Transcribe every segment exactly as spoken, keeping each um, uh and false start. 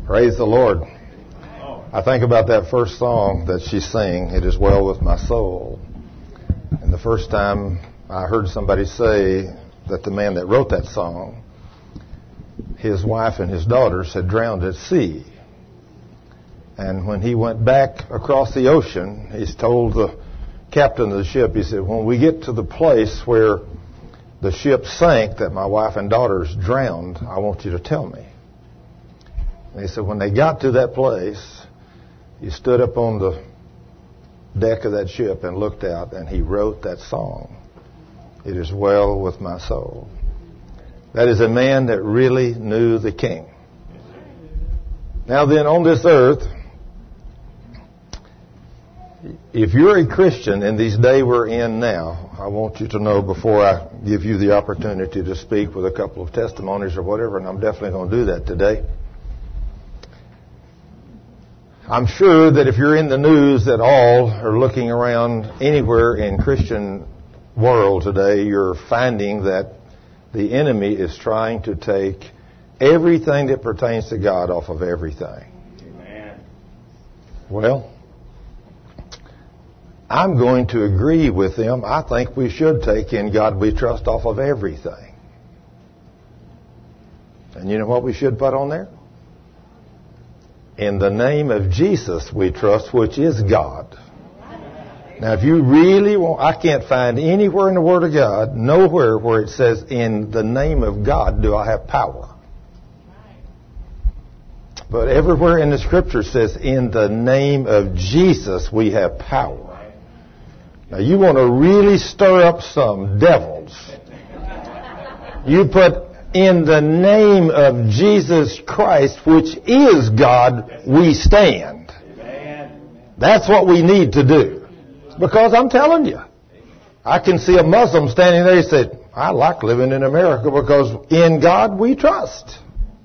Praise the Lord. I think about that first song that she sang, It Is Well With My Soul. And the first time I heard somebody say that the man that wrote that song, his wife and his daughters had drowned at sea. And when he went back across the ocean, he's told the captain of the ship, he said, when we get to the place where the ship sank that my wife and daughters drowned, I want you to tell me. And he said when they got to that place, he stood up on the deck of that ship and looked out, and he wrote that song, It Is Well With My Soul. That is a man that really knew the King. Now then, on this earth, if you're a Christian in these days we're in now, I want you to know before I give you the opportunity to speak with a couple of testimonies or whatever, and I'm definitely going to do that today. I'm sure that if you're in the news at all or looking around anywhere in Christian world today, you're finding that the enemy is trying to take everything that pertains to God off of everything. Amen. Well, I'm going to agree with them. I think we should take In God We Trust off of everything. And you know what we should put on there? In the name of Jesus we trust, which is God. Now, if you really want, I can't find anywhere in the Word of God, nowhere where it says, in the name of God do I have power. But everywhere in the Scripture says, in the name of Jesus we have power. Now, you want to really stir up some devils. You put, in the name of Jesus Christ, which is God, we stand. That's what we need to do. Because I'm telling you, I can see a Muslim standing there and say, I like living in America because in God we trust.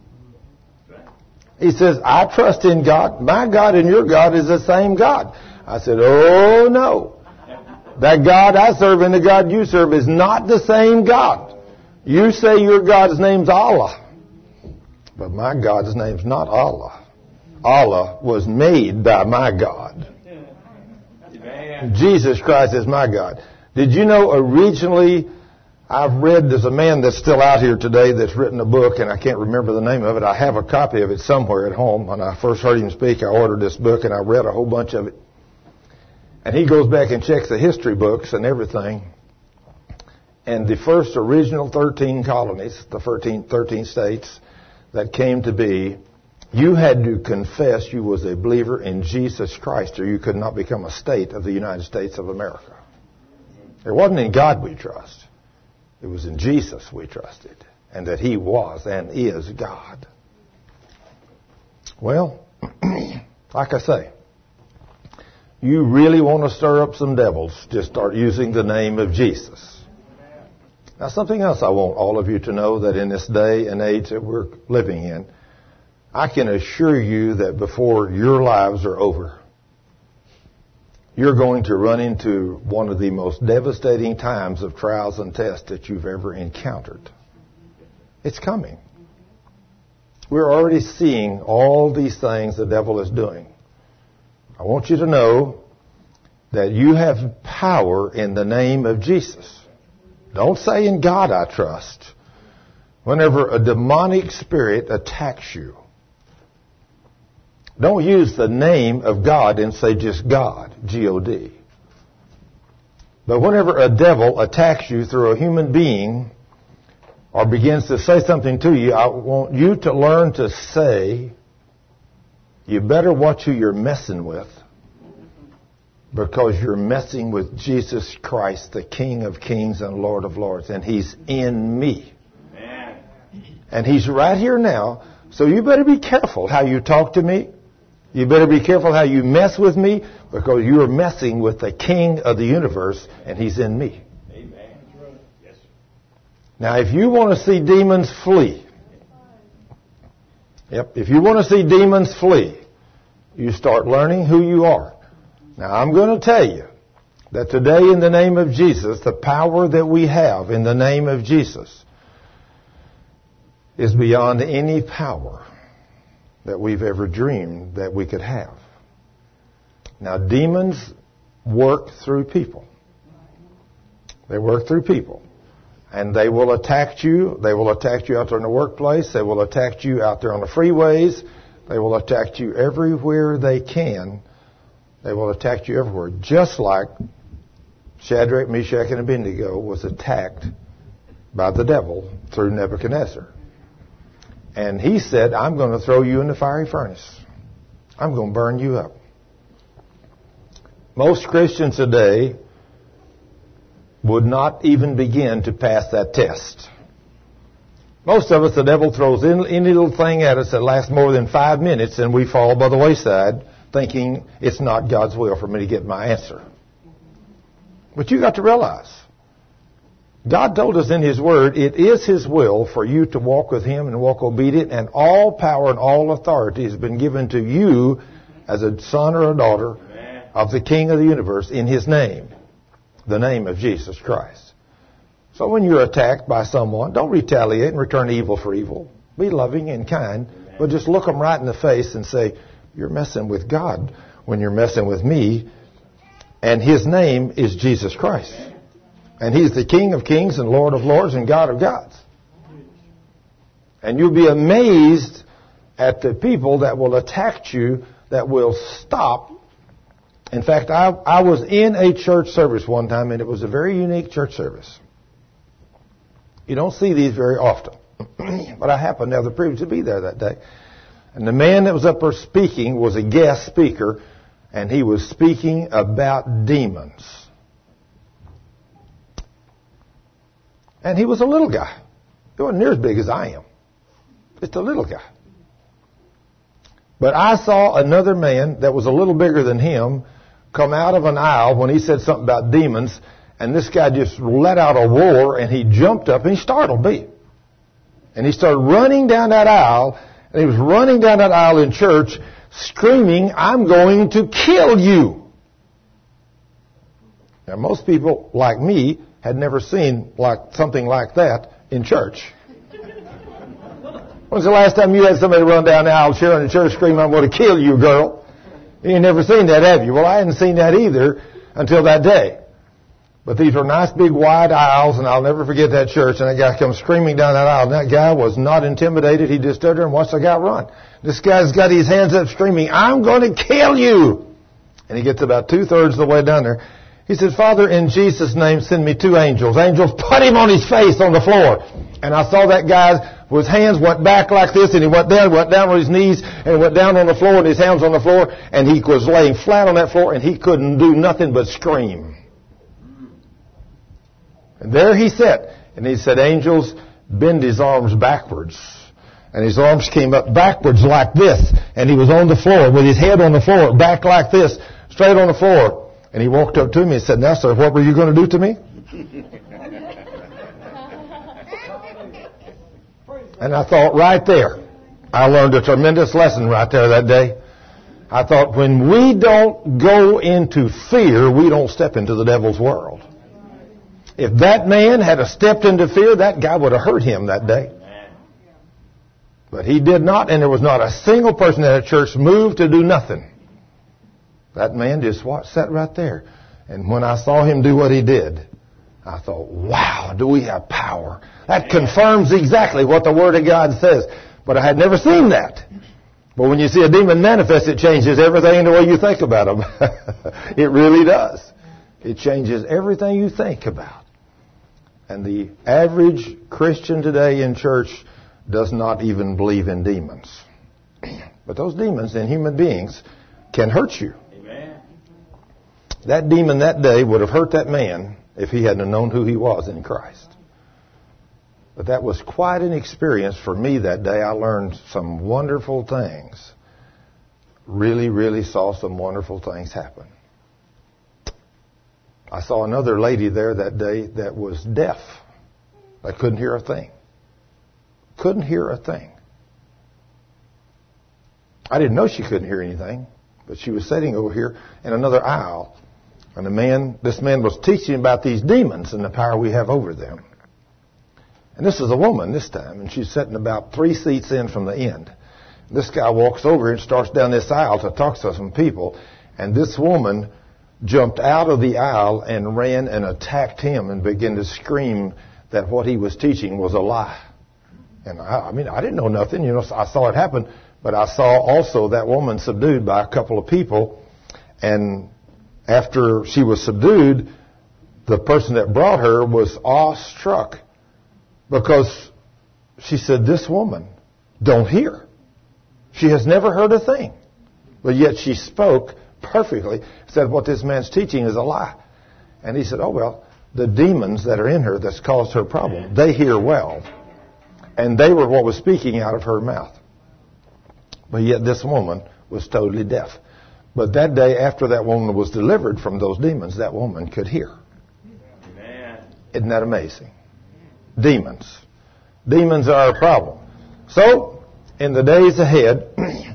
He says, I trust in God. My God and your God is the same God. I said, oh no. That God I serve and the God you serve is not the same God. You say your God's name's Allah. But my God's name's not Allah. Allah was made by my God. Amen. Jesus Christ is my God. Did you know originally, I've read, there's a man that's still out here today that's written a book, and I can't remember the name of it. I have a copy of it somewhere at home. When I first heard him speak, I ordered this book, and I read a whole bunch of it. And he goes back and checks the history books and everything. And the first original thirteen colonies, the thirteen, thirteen states that came to be, you had to confess you was a believer in Jesus Christ or you could not become a state of the United States of America. It wasn't in God we trust. It was in Jesus we trusted. And that He was and is God. Well, like I say, you really want to stir up some devils, just start using the name of Jesus. Now, something else I want all of you to know, that in this day and age that we're living in, I can assure you that before your lives are over, you're going to run into one of the most devastating times of trials and tests that you've ever encountered. It's coming. We're already seeing all these things the devil is doing. I want you to know that you have power in the name of Jesus. Don't say in God I trust. Whenever a demonic spirit attacks you, don't use the name of God and say just God, G O D. But whenever a devil attacks you through a human being or begins to say something to you, I want you to learn to say, you better watch who you're messing with. Because you're messing with Jesus Christ, the King of Kings and Lord of Lords. And He's in me. Amen. And He's right here now. So you better be careful how you talk to me. You better be careful how you mess with me. Because you're messing with the King of the universe. And He's in me. Amen. Yes. Now if you want to see demons flee. Yep. If you want to see demons flee, you start learning who you are. Now, I'm going to tell you that today in the name of Jesus, the power that we have in the name of Jesus is beyond any power that we've ever dreamed that we could have. Now, demons work through people. They work through people. And they will attack you. They will attack you out there in the workplace. They will attack you out there on the freeways. They will attack you everywhere they can. They will attack you everywhere. Just like Shadrach, Meshach, and Abednego was attacked by the devil through Nebuchadnezzar. And he said, I'm going to throw you in the fiery furnace. I'm going to burn you up. Most Christians today would not even begin to pass that test. Most of us, the devil throws in any little thing at us that lasts more than five minutes and we fall by the wayside thinking it's not God's will for me to get my answer. But you got to realize, God told us in His Word, it is His will for you to walk with Him and walk obedient, and all power and all authority has been given to you as a son or a daughter of the King of the universe in His name, the name of Jesus Christ. So when you're attacked by someone, don't retaliate and return evil for evil. Be loving and kind, but just look them right in the face and say, you're messing with God when you're messing with me, and His name is Jesus Christ. And He's the King of kings and Lord of lords and God of gods. And you'll be amazed at the people that will attack you, that will stop. In fact, I, I was in a church service one time, and it was a very unique church service. You don't see these very often. But I happened to have the privilege to be there that day. And the man that was up there speaking was a guest speaker, and he was speaking about demons. And he was a little guy. He wasn't near as big as I am. Just a little guy. But I saw another man that was a little bigger than him come out of an aisle when he said something about demons, and this guy just let out a roar, and he jumped up and he startled me. And he started running down that aisle, and he was running down that aisle in church screaming, I'm going to kill you. Now, most people like me had never seen like something like that in church. When's the last time you had somebody run down the aisle cheering in church screaming, I'm going to kill you, girl? You ain't never seen that, have you? Well, I hadn't seen that either until that day. But these were nice big wide aisles, and I'll never forget that church. And that guy comes screaming down that aisle. And that guy was not intimidated. He just stood there and watched the guy run. This guy's got his hands up screaming, I'm going to kill you. And he gets about two-thirds of the way down there. He said, Father, in Jesus' name, send me two angels. Angels put him on his face on the floor. And I saw that guy, his hands went back like this, and he went down, went down on his knees, and went down on the floor, and his hands on the floor, and he was laying flat on that floor, and he couldn't do nothing but scream. And there he sat, and he said, angels, bend his arms backwards. And his arms came up backwards like this, and he was on the floor with his head on the floor, back like this, straight on the floor. And he walked up to me and said, now, sir, what were you going to do to me? And I thought, right there, I learned a tremendous lesson right there that day. I thought, when we don't go into fear, we don't step into the devil's world. If that man had stepped into fear, that guy would have hurt him that day. But he did not, and there was not a single person in that church moved to do nothing. That man just watched, sat right there. And when I saw him do what he did, I thought, wow, do we have power? That confirms exactly what the Word of God says. But I had never seen that. But when you see a demon manifest, it changes everything in the way you think about them. It really does. It changes everything you think about. And the average Christian today in church does not even believe in demons. But those demons in human beings can hurt you. Amen. That demon that day would have hurt that man if he hadn't known who he was in Christ. But that was quite an experience for me that day. I learned some wonderful things. Really, really saw some wonderful things happen. I saw another lady there that day that was deaf. I couldn't hear a thing. Couldn't hear a thing. I didn't know she couldn't hear anything, but she was sitting over here in another aisle, and the man, this man was teaching about these demons and the power we have over them. And this is a woman this time, and she's sitting about three seats in from the end. this guy walks over and starts down this aisle to talk to some people. And this woman jumped out of the aisle and ran and attacked him and began to scream that what he was teaching was a lie. And I, I mean, I didn't know nothing. You know, I saw it happen. But I saw also that woman subdued by a couple of people. And after she was subdued, the person that brought her was awestruck because she said, this woman don't hear. She has never heard a thing. But yet she spoke perfectly, said what this man's teaching is a lie. And he said, oh, well, the demons that are in her that's caused her problem, they hear well. And they were what was speaking out of her mouth. But yet this woman was totally deaf. But that day after that woman was delivered from those demons, that woman could hear. Amen. Isn't that amazing? Demons. Demons are a problem. So, in the days ahead,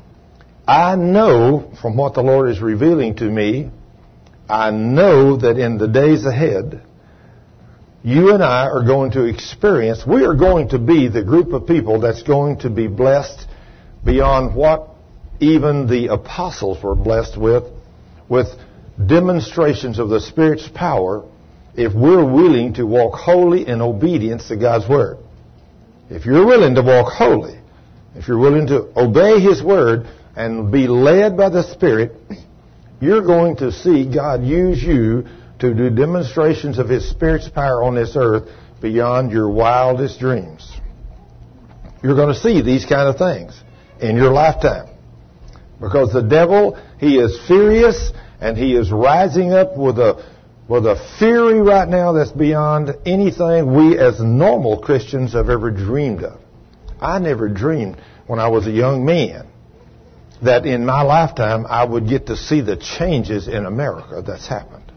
I know from what the Lord is revealing to me, I know that in the days ahead, you and I are going to experience, we are going to be the group of people that's going to be blessed beyond what even the apostles were blessed with, with demonstrations of the Spirit's power, if we're willing to walk holy in obedience to God's Word. If you're willing to walk holy, if you're willing to obey His Word and be led by the Spirit, you're going to see God use you to do demonstrations of His Spirit's power on this earth beyond your wildest dreams. You're going to see these kind of things in your lifetime. Because the devil, he is furious and he is rising up with a with a fury right now that's beyond anything we as normal Christians have ever dreamed of. I never dreamed when I was a young man that in my lifetime I would get to see the changes in America that's happened.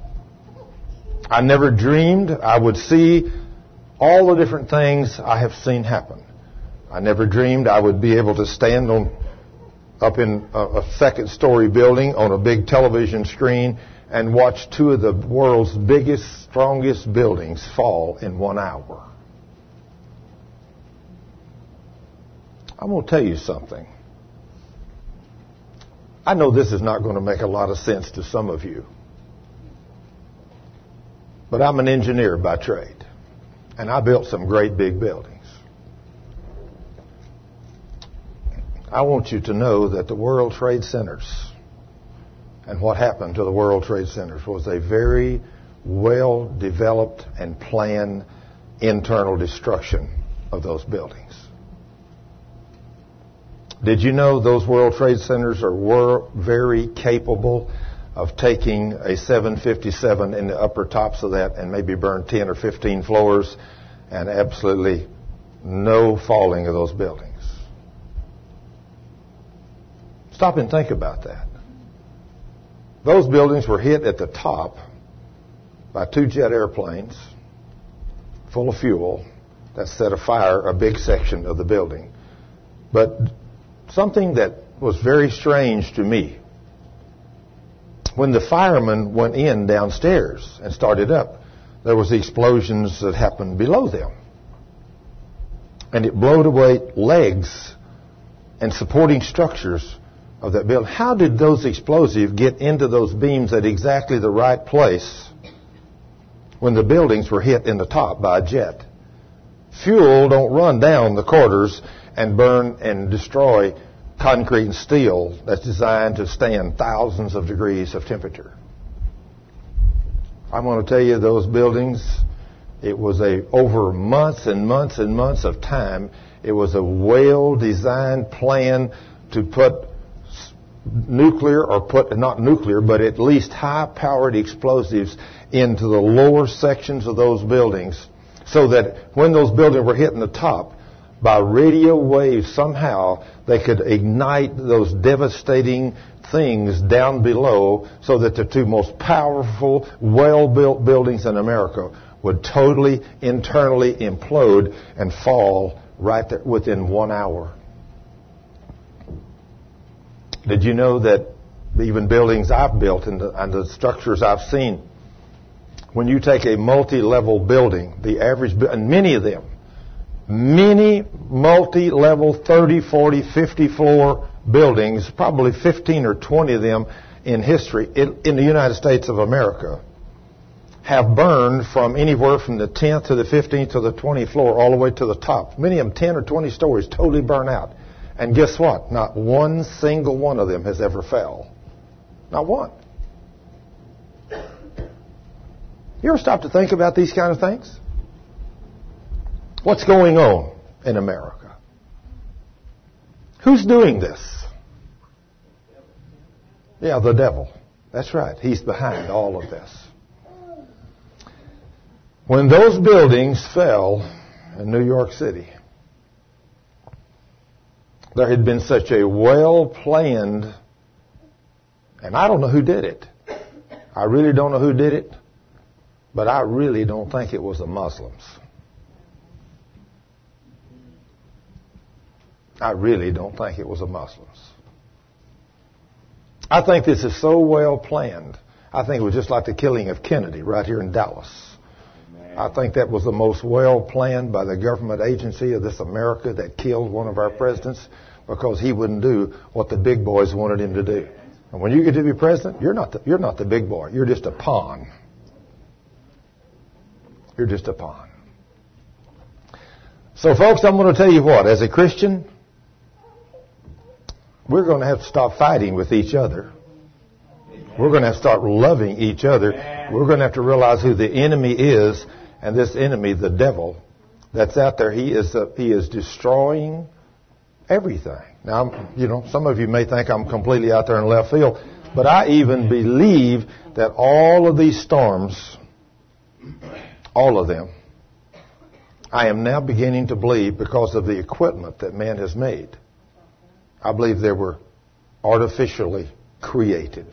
I never dreamed I would see all the different things I have seen happen. I never dreamed I would be able to stand on up in a, a second story building on a big television screen and watch two of the world's biggest, strongest buildings fall in one hour. I'm going to tell you something. I know this is not going to make a lot of sense to some of you. But I'm an engineer by trade. And I built some great big buildings. I want you to know that the World Trade Centers and what happened to the World Trade Centers was a very well-developed and planned internal destruction of those buildings. Did you know those World Trade Centers are were very capable of taking a seven fifty-seven in the upper tops of that and maybe burn ten or fifteen floors and absolutely no falling of those buildings? Stop and think about that. Those buildings were hit at the top by two jet airplanes full of fuel that set afire a big section of the building. But something that was very strange to me, when the firemen went in downstairs and started up, there was the explosions that happened below them. And it blowed away legs and supporting structures of that building. How did those explosives get into those beams at exactly the right place when the buildings were hit in the top by a jet? Fuel don't run down the corridors and burn and destroy concrete and steel that's designed to stand thousands of degrees of temperature. I'm going to tell you, those buildings, it was a over months and months and months of time. It was a well-designed plan to put nuclear, or put, not nuclear, but at least high-powered explosives into the lower sections of those buildings so that when those buildings were hitting the top, by radio waves somehow they could ignite those devastating things down below so that the two most powerful, well-built buildings in America would totally internally implode and fall right there within one hour. Did you know that even buildings I've built and the, and the structures I've seen, when you take a multi-level building, the average, and many of them, many multi-level thirty, forty, fifty floor buildings, probably fifteen or twenty of them in history in, in the United States of America, have burned from anywhere from the tenth to the fifteenth to the twentieth floor all the way to the top. Many of them ten or twenty stories totally burn out. And guess what? Not one single one of them has ever fell. Not one. You ever stop to think about these kind of things? What's going on in America? Who's doing this? Yeah, the devil. That's right. He's behind all of this. When those buildings fell in New York City, there had been such a well-planned, and I don't know who did it. I really don't know who did it, but I really don't think it was the Muslims. I really don't think it was the Muslims. I think this is so well planned. I think it was just like the killing of Kennedy right here in Dallas. I think that was the most well planned by the government agency of this America that killed one of our presidents because he wouldn't do what the big boys wanted him to do. And when you get to be president, you're not the, you're not the big boy. You're just a pawn. You're just a pawn. So, folks, I'm going to tell you what. As a Christian, we're going to have to stop fighting with each other. We're going to have to start loving each other. We're going to have to realize who the enemy is. And this enemy, the devil, that's out there, he is uh, he is destroying everything. Now, I'm, you know, some of you may think I'm completely out there in left field, but I even believe that all of these storms, all of them, I am now beginning to believe because of the equipment that man has made. I believe they were artificially created.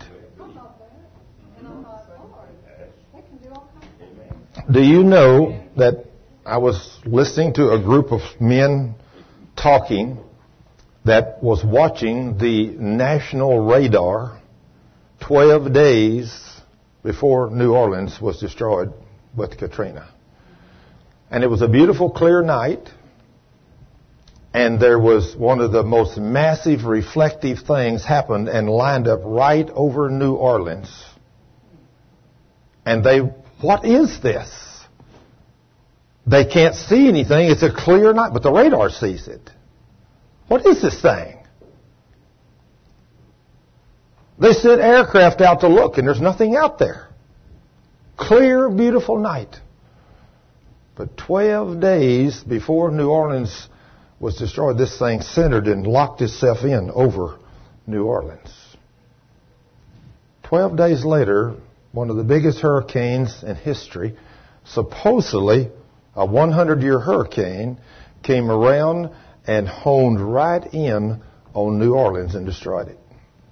Do you know that I was listening to a group of men talking that was watching the national radar twelve days before New Orleans was destroyed with Katrina. And it was a beautiful, clear night. And there was one of the most massive reflective things happened and lined up right over New Orleans. And they, what is this? They can't see anything. It's a clear night, but the radar sees it. What is this thing? They sent aircraft out to look, and there's nothing out there. Clear, beautiful night. But twelve days before New Orleans was destroyed, this thing centered and locked itself in over New Orleans. Twelve days later, one of the biggest hurricanes in history, supposedly a hundred-year hurricane, came around and honed right in on New Orleans and destroyed it.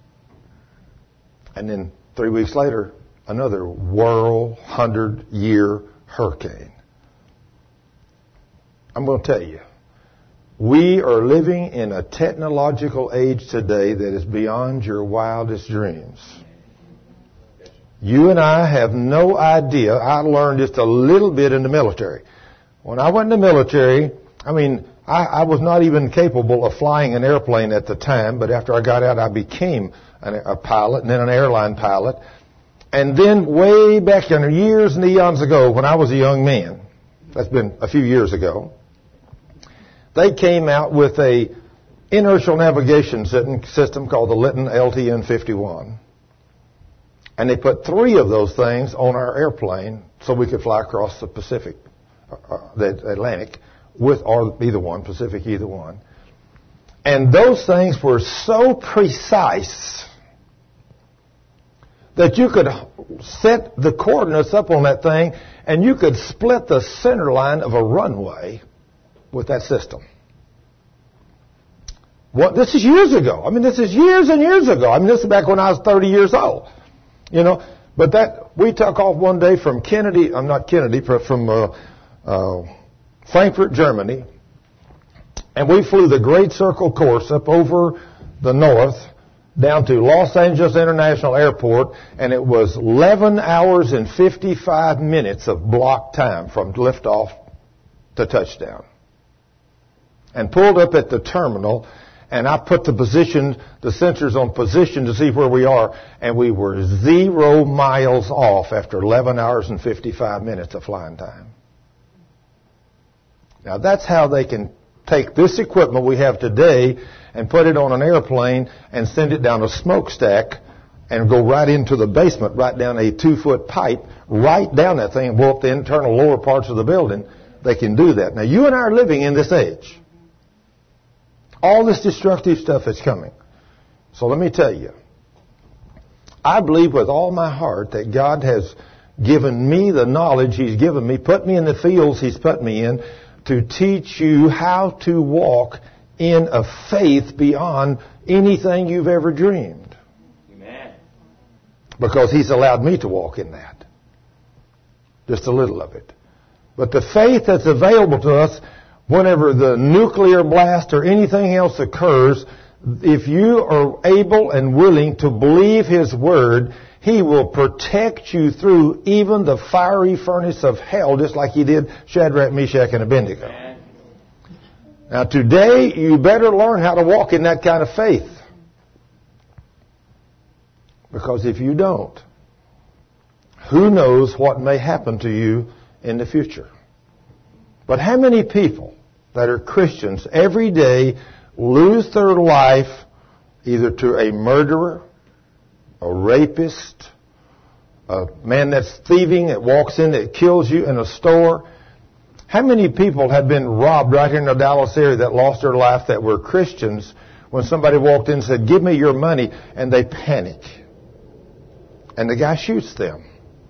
And then three weeks later, another world hundred-year hurricane. I'm going to tell you, we are living in a technological age today that is beyond your wildest dreams. You and I have no idea. I learned just a little bit in the military. When I went in the military, I mean, I, I was not even capable of flying an airplane at the time, but after I got out, I became an, a pilot and then an airline pilot. And then way back in years and eons ago, when I was a young man, that's been a few years ago, they came out with a inertial navigation system called the Litton L T N fifty-one. And they put three of those things on our airplane so we could fly across the Pacific, uh, the Atlantic, with or either one, Pacific, either one. And those things were so precise that you could set the coordinates up on that thing and you could split the center line of a runway with that system. What? This is years ago. I mean, this is years and years ago. I mean, this is back when I was thirty years old. You know, but that, we took off one day from Kennedy, I'm not Kennedy, but from uh, uh, Frankfurt, Germany, and we flew the Great Circle course up over the north down to Los Angeles International Airport, and it was eleven hours and fifty-five minutes of block time from liftoff to touchdown. and pulled up at the terminal, and I put the position, the sensors on position to see where we are, and we were zero miles off after eleven hours and fifty-five minutes of flying time. Now that's how they can take this equipment we have today and put it on an airplane and send it down a smokestack and go right into the basement, right down a two-foot pipe, right down that thing and blow up the internal lower parts of the building. They can do that. Now, you and I are living in this age. All this destructive stuff is coming. So let me tell you, I believe with all my heart that God has given me the knowledge He's given me, put me in the fields He's put me in, to teach you how to walk in a faith beyond anything you've ever dreamed. Amen. Because He's allowed me to walk in that. Just a little of it. But the faith that's available to us whenever the nuclear blast or anything else occurs, if you are able and willing to believe His Word, He will protect you through even the fiery furnace of hell, just like He did Shadrach, Meshach, and Abednego. Amen. Now today, you better learn how to walk in that kind of faith. Because if you don't, who knows what may happen to you in the future. But how many people that are Christians every day lose their life either to a murderer, a rapist, a man that's thieving, that walks in, that kills you in a store? How many people have been robbed right here in the Dallas area that lost their life that were Christians when somebody walked in and said, "Give me your money," and they panic. And the guy shoots them.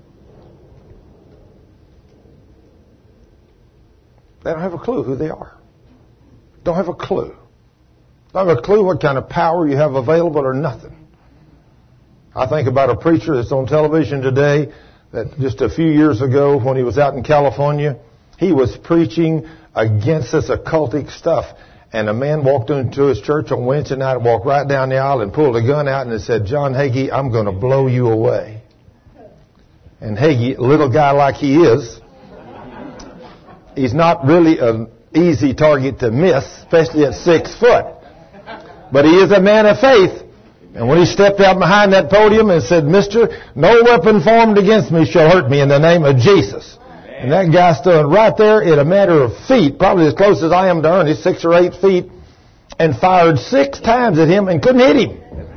They don't have a clue who they are. Don't have a clue. Don't have a clue what kind of power you have available or nothing. I think about a preacher that's on television today that just a few years ago when he was out in California, he was preaching against this occultic stuff. And a man walked into his church on Wednesday night and walked right down the aisle and pulled a gun out and said, "John Hagee, I'm going to blow you away." And Hagee, a little guy like he is, he's not really an easy target to miss, especially at six foot. But he is a man of faith. And when he stepped out behind that podium and said, "Mister, no weapon formed against me shall hurt me in the name of Jesus." And that guy stood right there in a matter of feet, probably as close as I am to Ernest, six or eight feet, and fired six times at him and couldn't hit him.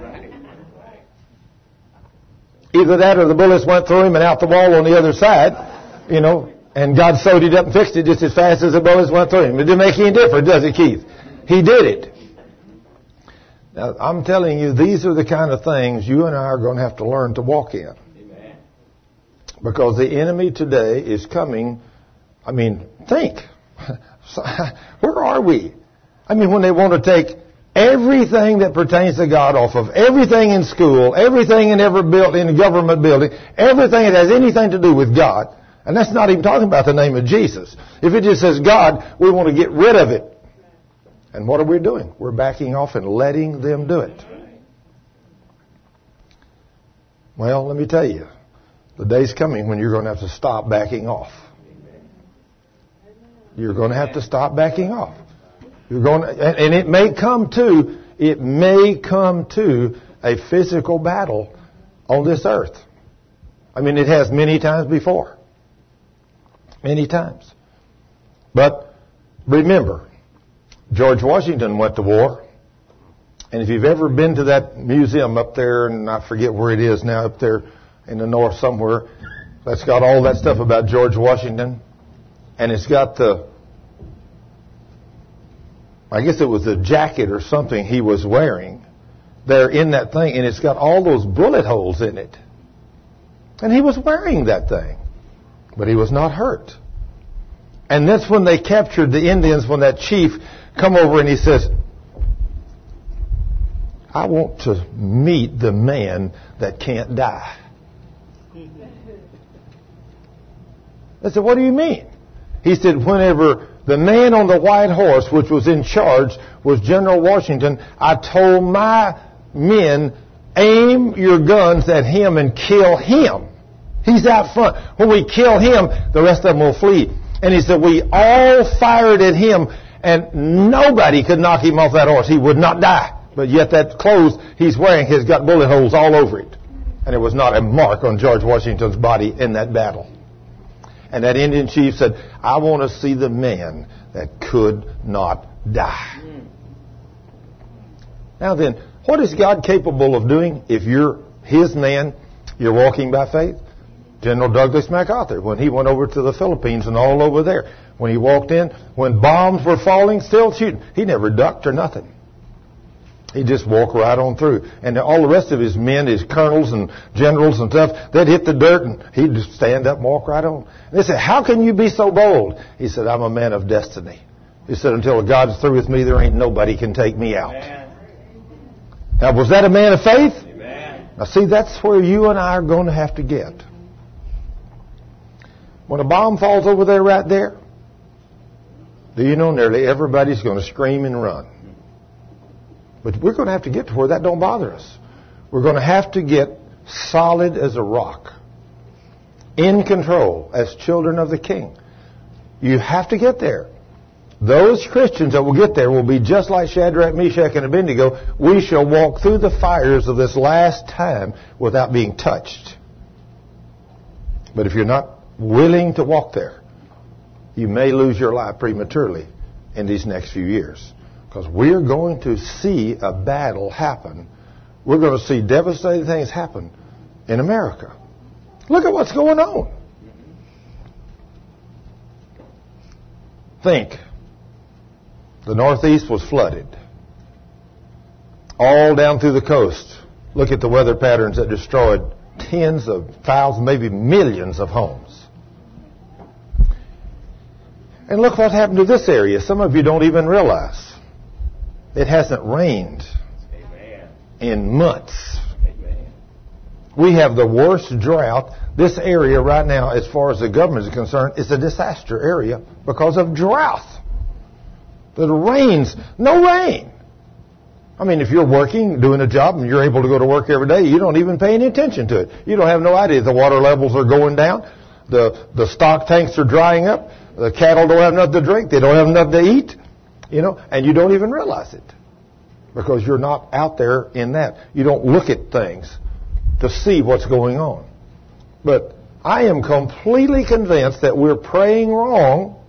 Either that or the bullets went through him and out the wall on the other side, you know, and God sewed it up and fixed it just as fast as the bullets went through him. It didn't make any difference, does it, Keith? He did it. Now, I'm telling you, these are the kind of things you and I are going to have to learn to walk in. Amen. Because the enemy today is coming. I mean, think. Where are we? I mean, when they want to take everything that pertains to God off of everything in school, everything in every building, in a government building, everything that has anything to do with God. And that's not even talking about the name of Jesus. If it just says God, we want to get rid of it. And what are we doing? We're backing off and letting them do it. Well, let me tell you, the day's coming when you're going to have to stop backing off. You're going to have to stop backing off. You're going to, and it may come to, it may come to a physical battle on this earth. I mean, it has many times before. Many times. But remember, George Washington went to war. And if you've ever been to that museum up there, and I forget where it is now, up there in the north somewhere, that's got all that stuff about George Washington. And it's got the, I guess it was a jacket or something he was wearing there in that thing. And it's got all those bullet holes in it. And he was wearing that thing. But he was not hurt. And that's when they captured the Indians, when that chief come over and he says, "I want to meet the man that can't die." I said, "What do you mean?" He said, "Whenever the man on the white horse, which was in charge, was General Washington, I told my men, aim your guns at him and kill him. He's out front. When we kill him, the rest of them will flee." And he said, "We all fired at him, And nobody could knock him off that horse. He would not die. But yet that clothes he's wearing has got bullet holes all over it. And there was not a mark on George Washington's body in that battle. And that Indian chief said, I want to see the man that could not die. Now then, what is God capable of doing if you're His man, you're walking by faith? General Douglas MacArthur, when he went over to the Philippines and all over there, when he walked in, when bombs were falling, still shooting, he never ducked or nothing. He just walked right on through. And all the rest of his men, his colonels and generals and stuff, they'd hit the dirt and he'd just stand up and walk right on. And they said, how can you be so bold? He said, I'm a man of destiny. He said, until God's through with me, there ain't nobody can take me out. Amen. Now, was that a man of faith? Amen. Now, see, that's where you and I are going to have to get. When a bomb falls over there right there, do you know nearly everybody's going to scream and run. But we're going to have to get to where that don't bother us. We're going to have to get solid as a rock, in control as children of the King. You have to get there. Those Christians that will get there will be just like Shadrach, Meshach, and Abednego. We shall walk through the fires of this last time without being touched. But if you're not willing to walk there, you may lose your life prematurely in these next few years. Because we're going to see a battle happen. We're going to see devastating things happen in America. Look at what's going on. Think. The Northeast was flooded. All down through the coast. Look at the weather patterns that destroyed tens of thousands, maybe millions of homes. And look what happened to this area. Some of you don't even realize. It hasn't rained Amen. In months. Amen. We have the worst drought. This area right now, as far as the government is concerned, is a disaster area because of drought. The rains, no rain. I mean, if you're working, doing a job, and you're able to go to work every day, you don't even pay any attention to it. You don't have no idea the water levels are going down. The, the stock tanks are drying up. The cattle don't have nothing to drink. They don't have nothing to eat. You know, and you don't even realize it because you're not out there in that. You don't look at things to see what's going on. But I am completely convinced that we're praying wrong.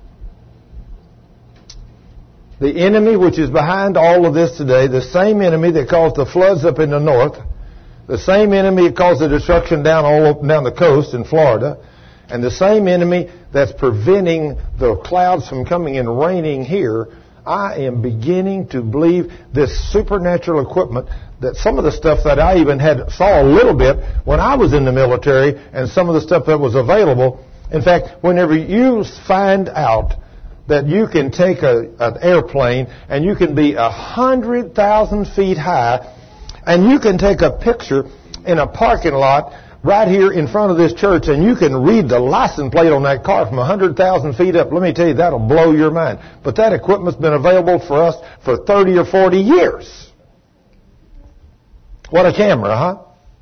The enemy which is behind all of this today, the same enemy that caused the floods up in the north, the same enemy that caused the destruction down all up and down the coast in Florida, and the same enemy that's preventing the clouds from coming and raining here, I am beginning to believe this supernatural equipment, that some of the stuff that I even had saw a little bit when I was in the military, and some of the stuff that was available. In fact, whenever you find out that you can take a, an airplane and you can be a hundred thousand feet high, and you can take a picture in a parking lot right here in front of this church, and you can read the license plate on that car from one hundred thousand feet up. Let me tell you, that'll blow your mind. But that equipment's been available for us for thirty or forty years. What a camera, huh?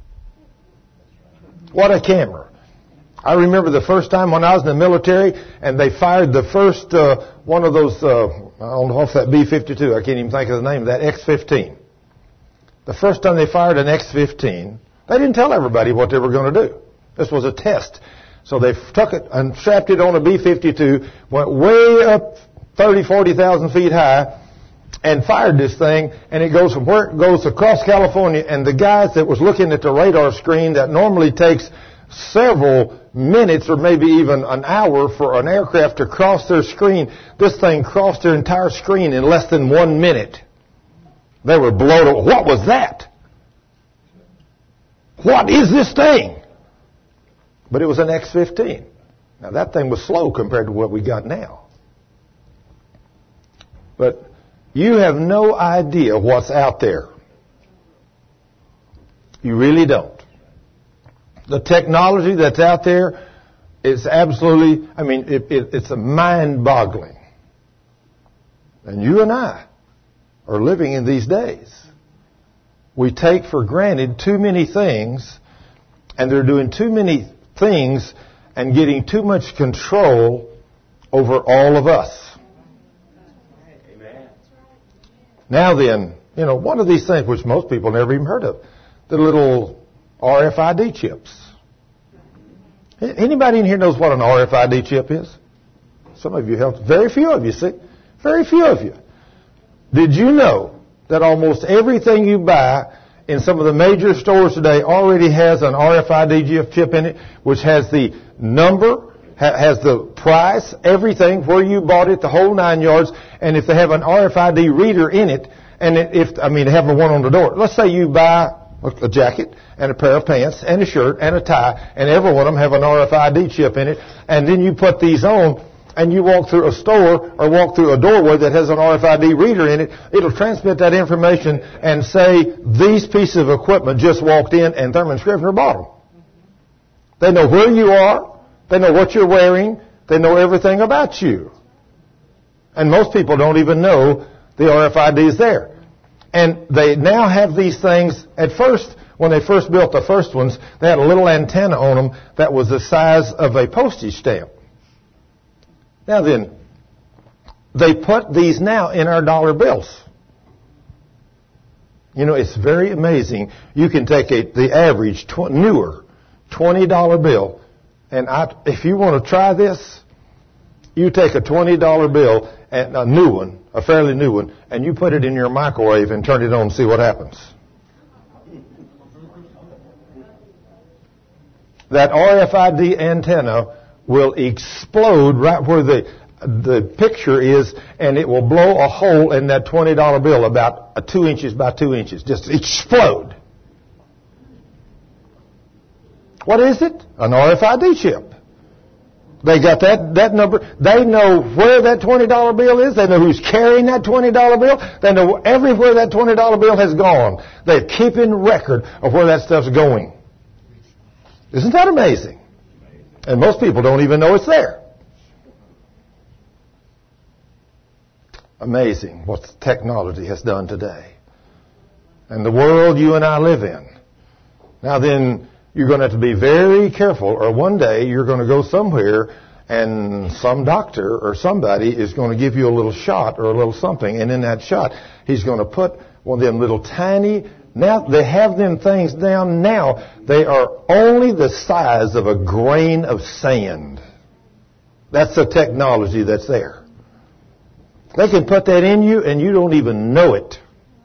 What a camera. I remember the first time when I was in the military, and they fired the first uh, one of those, uh, I don't know if that B fifty-two, I can't even think of the name of that, X fifteen. The first time they fired an X fifteen, they didn't tell everybody what they were going to do. This was a test. So they took it and strapped it on a B fifty-two, went way up thirty, forty thousand feet high, and fired this thing, and it goes from where it goes across California, and the guys that was looking at the radar screen that normally takes several minutes or maybe even an hour for an aircraft to cross their screen, this thing crossed their entire screen in less than one minute. They were blown away. What was that? What is this thing? But it was an X fifteen. Now that thing was slow compared to what we got now. But you have no idea what's out there. You really don't. The technology that's out there is absolutely, I mean, it, it, it's a mind-boggling. And you and I are living in these days. We take for granted too many things, and they're doing too many things and getting too much control over all of us. Now then, you know, one of these things which most people never even heard of, the little R F I D chips. Anybody in here knows what an R F I D chip is? Some of you have. Very few of you, see? Very few of you. Did you know that almost everything you buy in some of the major stores today already has an R F I D chip in it, which has the number, ha- has the price, everything, where you bought it, the whole nine yards, and if they have an R F I D reader in it, and it, if, I mean, they have one on the door. Let's say you buy a jacket and a pair of pants and a shirt and a tie, and every one of them have an R F I D chip in it, and then you put these on, and you walk through a store or walk through a doorway that has an R F I D reader in it, it'll transmit that information and say, these pieces of equipment just walked in and Thurman Scrivener bought them. They know where you are. They know what you're wearing. They know everything about you. And most people don't even know the R F I D is there. And they now have these things. At first, when they first built the first ones, they had a little antenna on them that was the size of a postage stamp. Now then, they put these now in our dollar bills. You know, it's very amazing. You can take a, the average tw- newer twenty dollar bill, and I, if you want to try this, you take a twenty dollar bill, and a new one, a fairly new one, and you put it in your microwave and turn it on and see what happens. That R F I D antenna will explode right where the the picture is, and it will blow a hole in that twenty dollar bill about a two inches by two inches. Just explode. What is it? An R F I D chip. They got that, that number. They know where that twenty dollar bill is. They know who's carrying that twenty dollar bill. They know everywhere that twenty dollar bill has gone. They're keeping record of where that stuff's going. Isn't that amazing? And most people don't even know it's there. Amazing what technology has done today. And the world you and I live in. Now then, you're going to have to be very careful, or one day you're going to go somewhere and some doctor or somebody is going to give you a little shot or a little something, and in that shot he's going to put one of them little tiny, now they have them things down now, they are only the size of a grain of sand. That's the technology that's there. They can put that in you and you don't even know it.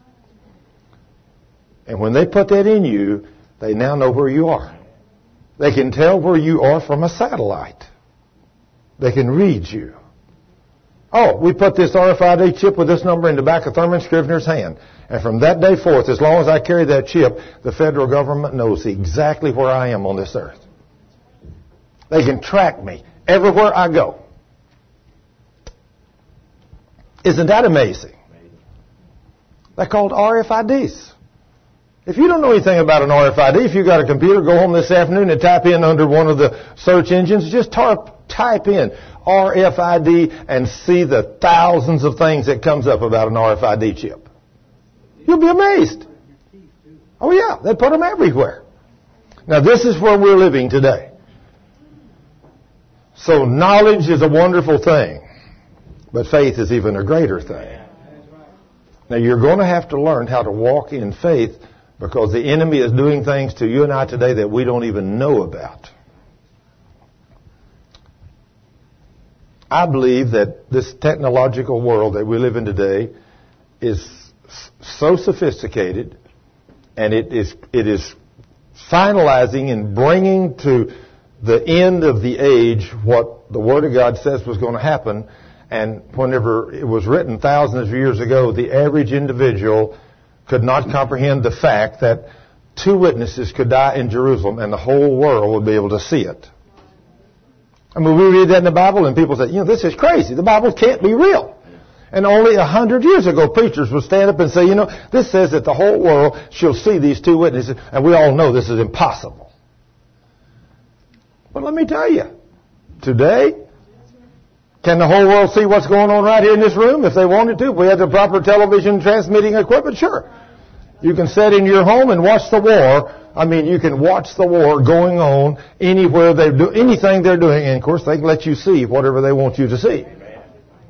And when they put that in you, they now know where you are. They can tell where you are from a satellite. They can read you. Oh, we put this R F I D chip with this number in the back of Thurman Scrivener's hand. And from that day forth, as long as I carry that chip, the federal government knows exactly where I am on this earth. They can track me everywhere I go. Isn't that amazing? They're called R F I Ds. If you don't know anything about an R F I D, if you've got a computer, go home this afternoon and type in under one of the search engines, just tar- type in R F I D and see the thousands of things that comes up about an R F I D chip. You'll be amazed. Oh yeah, they put them everywhere. Now this is where we're living today. So knowledge is a wonderful thing, but faith is even a greater thing. Now you're going to have to learn how to walk in faith, because the enemy is doing things to you and I today that we don't even know about. I believe that this technological world that we live in today is so sophisticated, and it is it is finalizing and bringing to the end of the age what the Word of God says was going to happen. And whenever it was written thousands of years ago, the average individual could not comprehend the fact that two witnesses could die in Jerusalem and the whole world would be able to see it. I mean, we read that in the Bible and people say, you know, this is crazy. The Bible can't be real. And only a hundred years ago, preachers would stand up and say, you know, this says that the whole world shall see these two witnesses, and we all know this is impossible. But let me tell you, today, can the whole world see what's going on right here in this room if they wanted to? If we had the proper television transmitting equipment, sure. You can sit in your home and watch the war. I mean, you can watch the war going on anywhere they do anything they're doing, and of course they can let you see whatever they want you to see.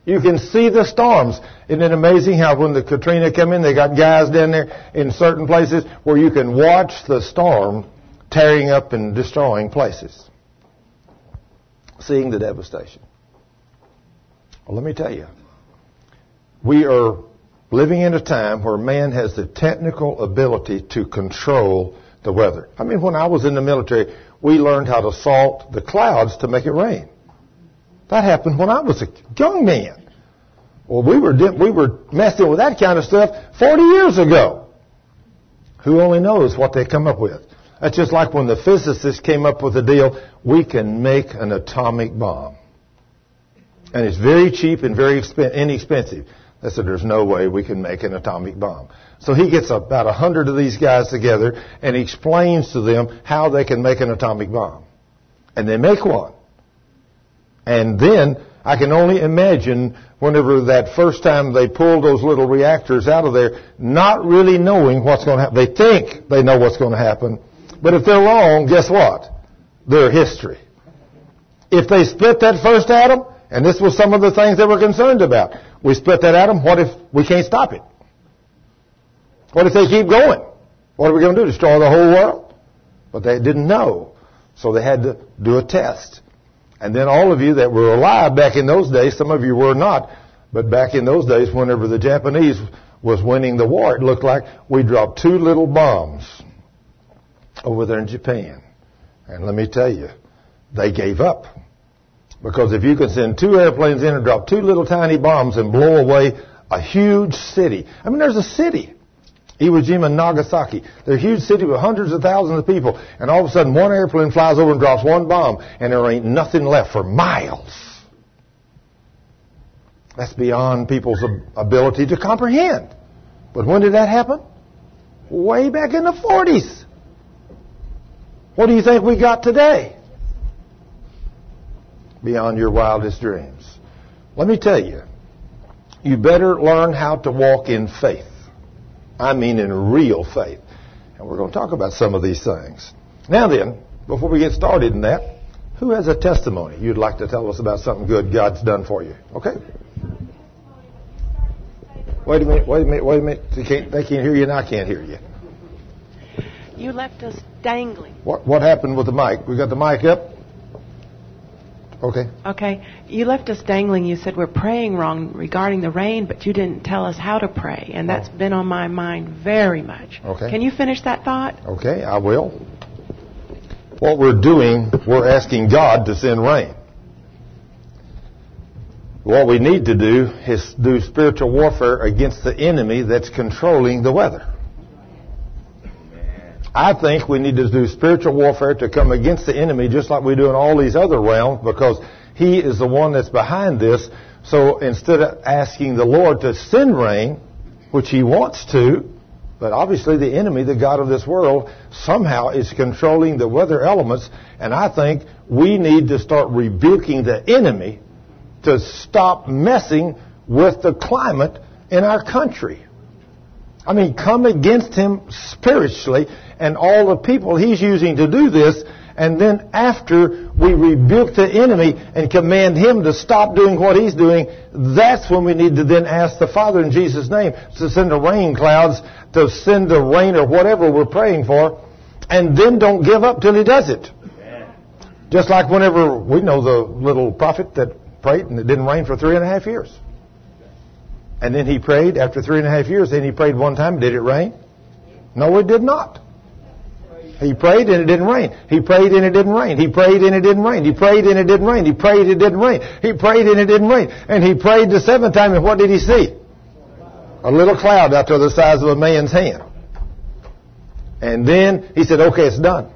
You can see the storms. Isn't it amazing how when the Katrina came in, they got guys down there in certain places where you can watch the storm tearing up and destroying places. Seeing the devastation. Well, let me tell you. We are living in a time where man has the technical ability to control the weather. I mean, when I was in the military, we learned how to salt the clouds to make it rain. That happened when I was a young man. Well, we were we were messing with that kind of stuff forty years ago. Who only knows what they come up with? That's just like when the physicists came up with the deal, we can make an atomic bomb. And it's very cheap and very expen- inexpensive. They said, there's no way we can make an atomic bomb. So he gets about a hundred of these guys together and he explains to them how they can make an atomic bomb. And they make one. And then I can only imagine whenever that first time they pulled those little reactors out of there, not really knowing what's going to happen. They think they know what's going to happen. But if they're wrong, guess what? They're history. If they split that first atom, and this was some of the things they were concerned about. We split that atom, what if we can't stop it? What if they keep going? What are we going to do, destroy the whole world? But they didn't know, so they had to do a test. And then all of you that were alive back in those days, some of you were not, but back in those days, whenever the Japanese was winning the war, it looked like we dropped two little bombs over there in Japan. And let me tell you, they gave up. Because if you can send two airplanes in and drop two little tiny bombs and blow away a huge city. I mean, there's a city. Iwo Jima and Nagasaki. They're a huge city with hundreds of thousands of people. And all of a sudden, one airplane flies over and drops one bomb. And there ain't nothing left for miles. That's beyond people's ability to comprehend. But when did that happen? Way back in the forties. What do you think we got today? Beyond your wildest dreams. Let me tell you, you better learn how to walk in faith. I mean in real faith. And we're going to talk about some of these things. Now then, before we get started in that, who has a testimony you'd like to tell us about something good God's done for you? Okay? Wait a minute, wait a minute, wait a minute. They can't, they can't hear you and I can't hear you. You left us dangling. What, what happened with the mic? We got the mic up? Okay. Okay. You left us dangling. You said we're praying wrong regarding the rain, but you didn't tell us how to pray. And that's oh. been on my mind very much. Okay. Can you finish that thought? Okay, I will. What we're doing, we're asking God to send rain. What we need to do is do spiritual warfare against the enemy that's controlling the weather. I think we need to do spiritual warfare to come against the enemy just like we do in all these other realms because he is the one that's behind this. So instead of asking the Lord to send rain, which he wants to, but obviously the enemy, the God of this world, somehow is controlling the weather elements. And I think we need to start rebuking the enemy to stop messing with the climate in our country. I mean, come against him spiritually and all the people he's using to do this. And then after we rebuke the enemy and command him to stop doing what he's doing, that's when we need to then ask the Father in Jesus' name to send the rain clouds, to send the rain or whatever we're praying for. And then don't give up till he does it. Amen. Just like whenever we know the little prophet that prayed and it didn't rain for three and a half years. And then he prayed after three and a half years. Then he prayed one time. Did it rain? No, it did not. He prayed and it didn't rain. He prayed and it didn't rain. He prayed and it didn't rain. He prayed and it didn't rain. He prayed and it didn't rain. He prayed and it didn't rain. And he prayed the seventh time, and what did he see? A little cloud out to the size of a man's hand. And then he said, okay, it's done.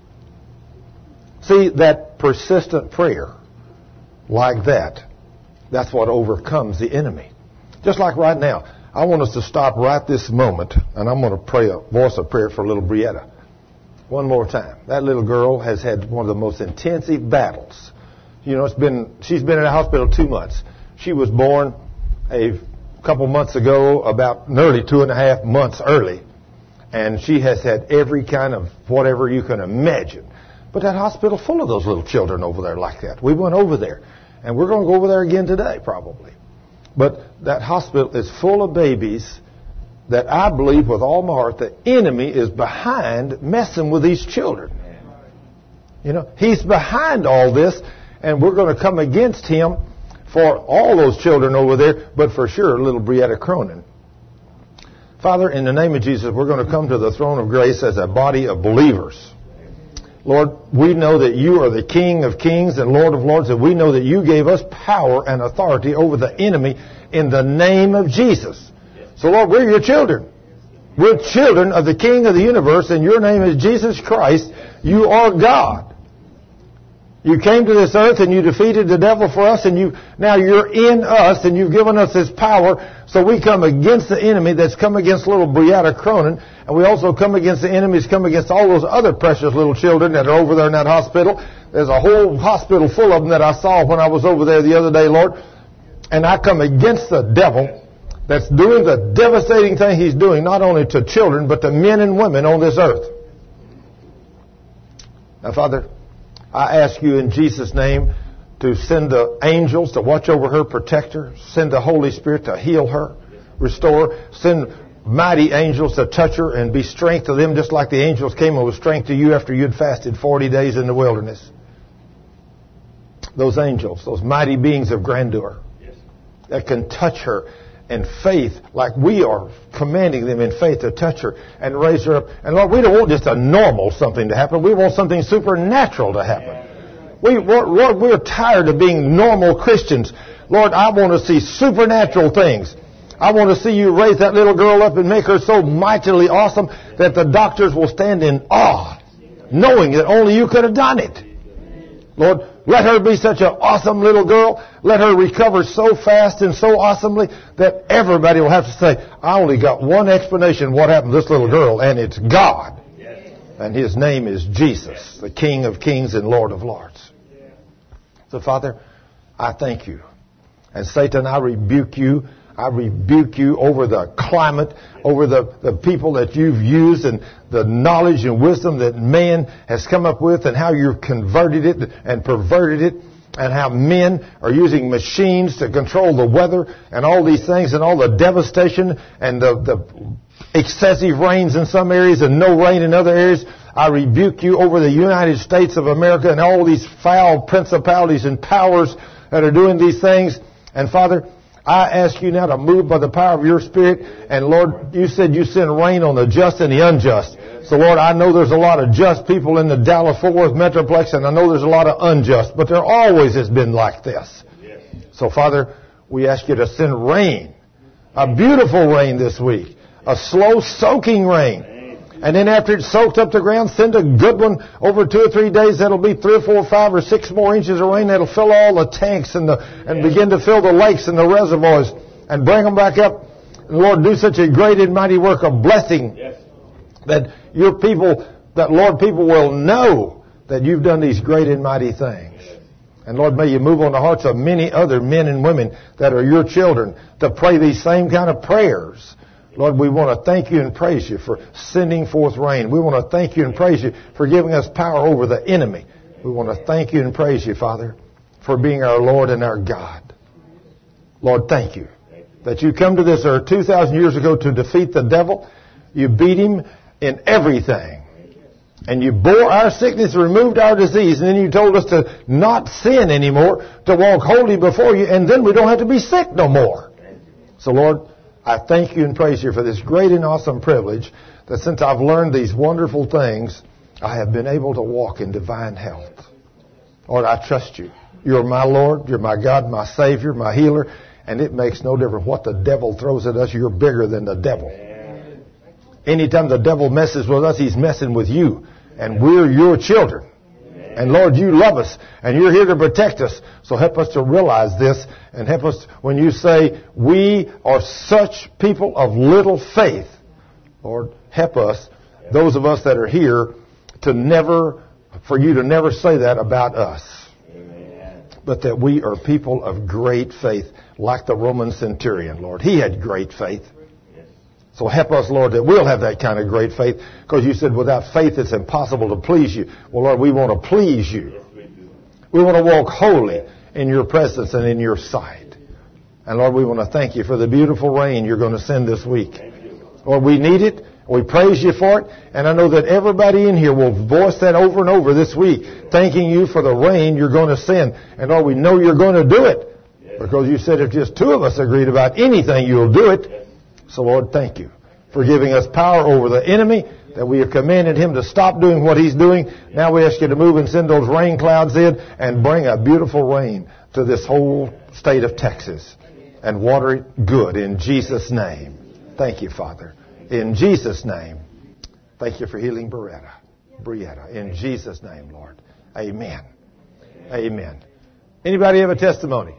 See, that persistent prayer like that, that's what overcomes the enemy. Just like right now, I want us to stop right this moment, and I'm going to pray a voice of prayer for little Brietta. One more time. That little girl has had one of the most intensive battles. You know, it's been she's been in the hospital two months. She was born a couple months ago, about nearly two and a half months early, and she has had every kind of whatever you can imagine. But that hospital full of those little children over there like that. We went over there, and we're going to go over there again today, probably. But that hospital is full of babies that I believe with all my heart the enemy is behind messing with these children. You know, he's behind all this, and we're going to come against him for all those children over there, but for sure little Brietta Cronin. Father, in the name of Jesus, we're going to come to the throne of grace as a body of believers. Lord, we know that you are the King of kings and Lord of lords, and we know that you gave us power and authority over the enemy in the name of Jesus. So, Lord, we're your children. We're children of the King of the universe, and your name is Jesus Christ. You are God. You came to this earth and you defeated the devil for us, and you now you're in us and you've given us this power. So we come against the enemy that's come against little Brietta Cronin, and we also come against the enemies, come against all those other precious little children that are over there in that hospital. There's a whole hospital full of them that I saw when I was over there the other day, Lord. And I come against the devil that's doing the devastating thing he's doing, not only to children, but to men and women on this earth. Now, Father, I ask you in Jesus' name to send the angels to watch over her, protect her. Send the Holy Spirit to heal her, restore her. Send mighty angels to touch her and be strength to them, just like the angels came and was strength to you after you'd fasted forty days in the wilderness. Those angels, those mighty beings of grandeur that can touch her in faith, like we are commanding them in faith to touch her and raise her up. And Lord, we don't want just a normal something to happen. We want something supernatural to happen. We, Lord, we're tired of being normal Christians. Lord, I want to see supernatural things. I want to see you raise that little girl up and make her so mightily awesome that the doctors will stand in awe, knowing that only you could have done it. Lord, let her be such an awesome little girl. Let her recover so fast and so awesomely that everybody will have to say, I only got one explanation what happened to this little girl, and it's God. And his name is Jesus, the King of kings and Lord of lords. So, Father, I thank you. And Satan, I rebuke you. I rebuke you over the climate, over the, the people that you've used, and the knowledge and wisdom that man has come up with, and how you've converted it and perverted it, and how men are using machines to control the weather and all these things, and all the devastation and the, the excessive rains in some areas and no rain in other areas. I rebuke you over the United States of America and all these foul principalities and powers that are doing these things. And Father, I ask you now to move by the power of your Spirit. And Lord, you said you send rain on the just and the unjust. So Lord, I know there's a lot of just people in the Dallas-Fort Worth Metroplex, and I know there's a lot of unjust, but there always has been like this. So Father, we ask you to send rain, a beautiful rain this week, a slow soaking rain. And then after it's soaked up the ground, send a good one over two or three days. That'll be three or four or five or six more inches of rain. That'll fill all the tanks and the and begin to fill the lakes and the reservoirs and bring them back up. And Lord, do such a great and mighty work of blessing that your people, that Lord, people will know that you've done these great and mighty things. And Lord, may you move on the hearts of many other men and women that are your children to pray these same kind of prayers. Lord, we want to thank you and praise you for sending forth rain. We want to thank you and praise you for giving us power over the enemy. We want to thank you and praise you, Father, for being our Lord and our God. Lord, thank you that you come to this earth two thousand years ago to defeat the devil. You beat him in everything. And you bore our sickness, removed our disease, and then you told us to not sin anymore, to walk holy before you, and then we don't have to be sick no more. So, Lord, I thank you and praise you for this great and awesome privilege that since I've learned these wonderful things, I have been able to walk in divine health. Lord, I trust you. You're my Lord, you're my God, my Savior, my healer, and it makes no difference what the devil throws at us. You're bigger than the devil. Anytime the devil messes with us, he's messing with you, and we're your children. And Lord, you love us, and you're here to protect us. So help us to realize this, and help us when you say we are such people of little faith. Lord, help us, those of us that are here, to never, for you to never say that about us. But that we are people of great faith, like the Roman centurion, Lord. He had great faith. So help us, Lord, that we'll have that kind of great faith, because you said without faith it's impossible to please you. Well, Lord, we want to please you. We want to walk holy in your presence and in your sight. And Lord, we want to thank you for the beautiful rain you're going to send this week. Lord, we need it. We praise you for it. And I know that everybody in here will voice that over and over this week, thanking you for the rain you're going to send. And Lord, we know you're going to do it. Because you said if just two of us agreed about anything, you'll do it. So Lord, thank you for giving us power over the enemy, that we have commanded him to stop doing what he's doing. Now we ask you to move and send those rain clouds in and bring a beautiful rain to this whole state of Texas. And water it good in Jesus' name. Thank you, Father. In Jesus' name. Thank you for healing Beretta. Brietta. In Jesus' name, Lord. Amen. Amen. Anybody have a testimony?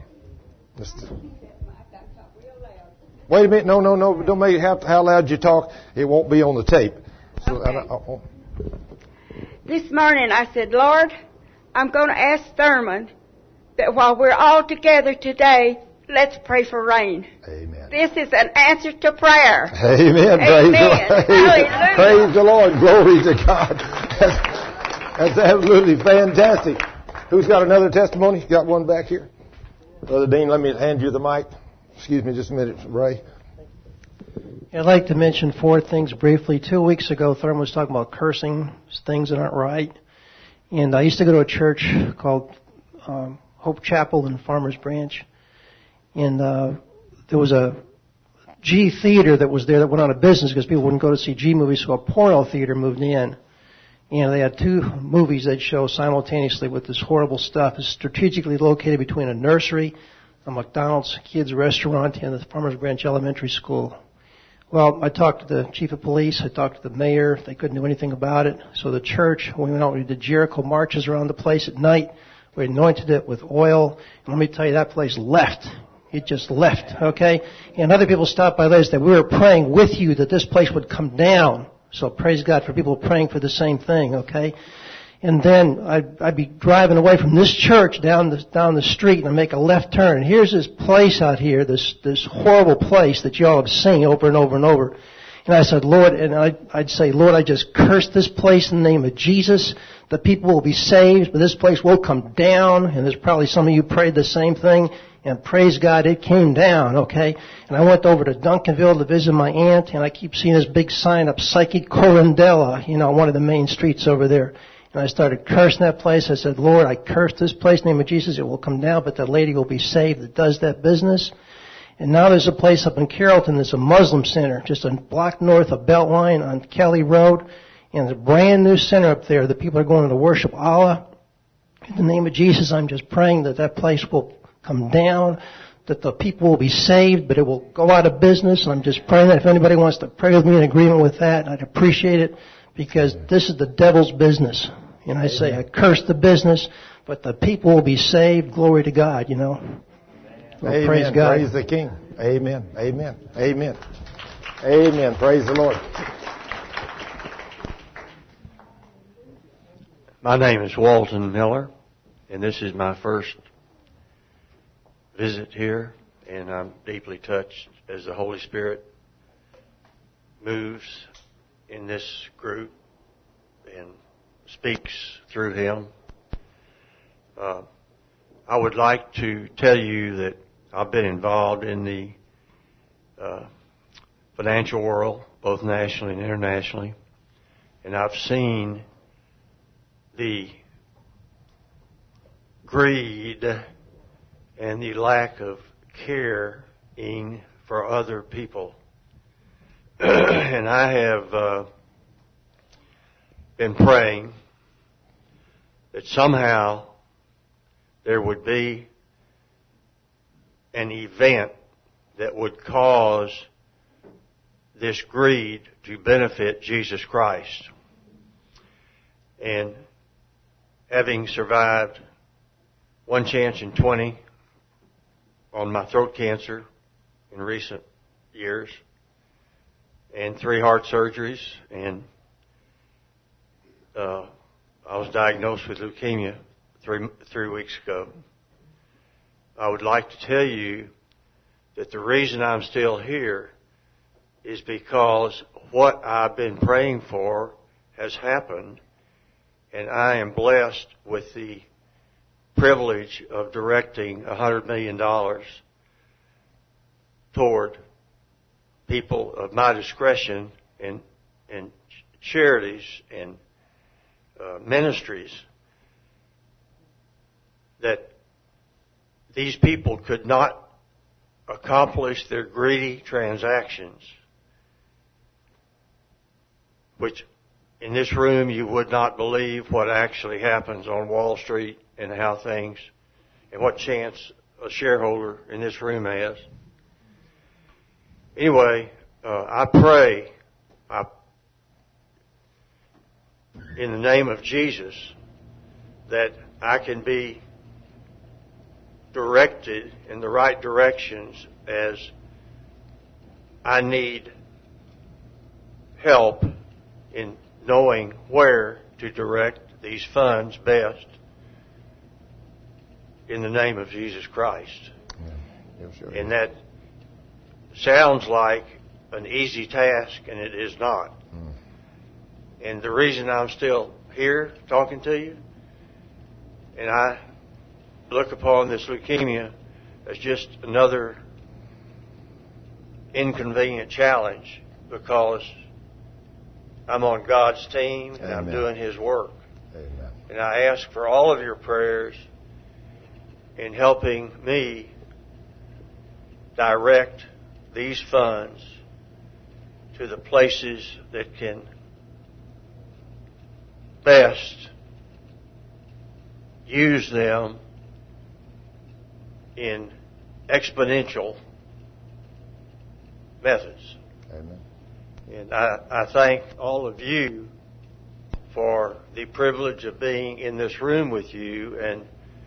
Wait a minute. No, no, no. Don't make it how, how loud you talk. It won't be on the tape. So okay. I, I, I, This morning I said, Lord, I'm going to ask Thurman that while we're all together today, let's pray for rain. Amen. This is an answer to prayer. Amen. Amen. Praise, the, praise the Lord. Glory to God. That's, that's absolutely fantastic. Who's got another testimony? You got one back here? Brother Dean, let me hand you the mic. Excuse me just a minute, Ray. I'd like to mention four things briefly. Two weeks ago, Thurman was talking about cursing, things that aren't right. And I used to go to a church called um, Hope Chapel in Farmers Branch. And uh, there was a G theater that was there that went out of business because people wouldn't go to see G movies, so a porno theater moved in. And they had two movies they'd show simultaneously with this horrible stuff. It's strategically located between a nursery, a McDonald's kids restaurant, and the Farmers Branch Elementary School. Well, I talked to the chief of police. I talked to the mayor. They couldn't do anything about it. So the church, we went out, we did Jericho marches around the place at night. We anointed it with oil. And let me tell you, that place left. It just left, okay? And other people stopped by later and said, we were praying with you that this place would come down. So praise God for people praying for the same thing, okay? And then I'd, I'd be driving away from this church down the, down the street and I make a left turn. And here's this place out here, this, this horrible place that you all have seen over and over and over. And I said, Lord, and I'd, I'd say, Lord, I just curse this place in the name of Jesus. The people will be saved, but this place will come down. And there's probably some of you prayed the same thing. And praise God, it came down, okay? And I went over to Duncanville to visit my aunt, and I keep seeing this big sign up, Psyche Corundella, you know, one of the main streets over there. And I started cursing that place. I said, Lord, I curse this place in the name of Jesus. It will come down, but that lady will be saved that does that business. And now there's a place up in Carrollton that's a Muslim center, just a block north of Beltline on Kelly Road. And there's a brand new center up there that people are going to worship Allah. In the name of Jesus, I'm just praying that that place will come down, that the people will be saved, but it will go out of business. And I'm just praying that if anybody wants to pray with me in agreement with that, I'd appreciate it, because this is the devil's business. And I say, I curse the business, but the people will be saved. Glory to God, you know. Well, Amen. Praise God. Praise the King. Amen. Amen. Amen. Amen. Praise the Lord. My name is Walton Miller, and this is my first visit here, and I'm deeply touched as the Holy Spirit moves in this group and speaks through him. Uh, I would like to tell you that I've been involved in the uh, financial world, both nationally and internationally, and I've seen the greed and the lack of caring for other people. And I have uh, been praying that somehow there would be an event that would cause this greed to benefit Jesus Christ. And having survived one chance in twenty on my throat cancer in recent years, and three heart surgeries, and uh, I was diagnosed with leukemia three three weeks ago. I would like to tell you that the reason I'm still here is because what I've been praying for has happened, and I am blessed with the privilege of directing one hundred million dollars toward people of my discretion and, and charities and uh, ministries that these people could not accomplish their greedy transactions, which in this room you would not believe what actually happens on Wall Street and how things and what chance a shareholder in this room has. Anyway, uh, I pray I, in the name of Jesus that I can be directed in the right directions as I need help in knowing where to direct these funds best in the name of Jesus Christ. Yeah. Yeah, sure. And that sounds like an easy task, and it is not. Mm. And the reason I'm still here talking to you, and I look upon this leukemia as just another inconvenient challenge, because I'm on God's team and Amen. I'm doing His work. Amen. And I ask for all of your prayers in helping me direct these funds to the places that can best use them in exponential methods. Amen. And I, I thank all of you for the privilege of being in this room with you and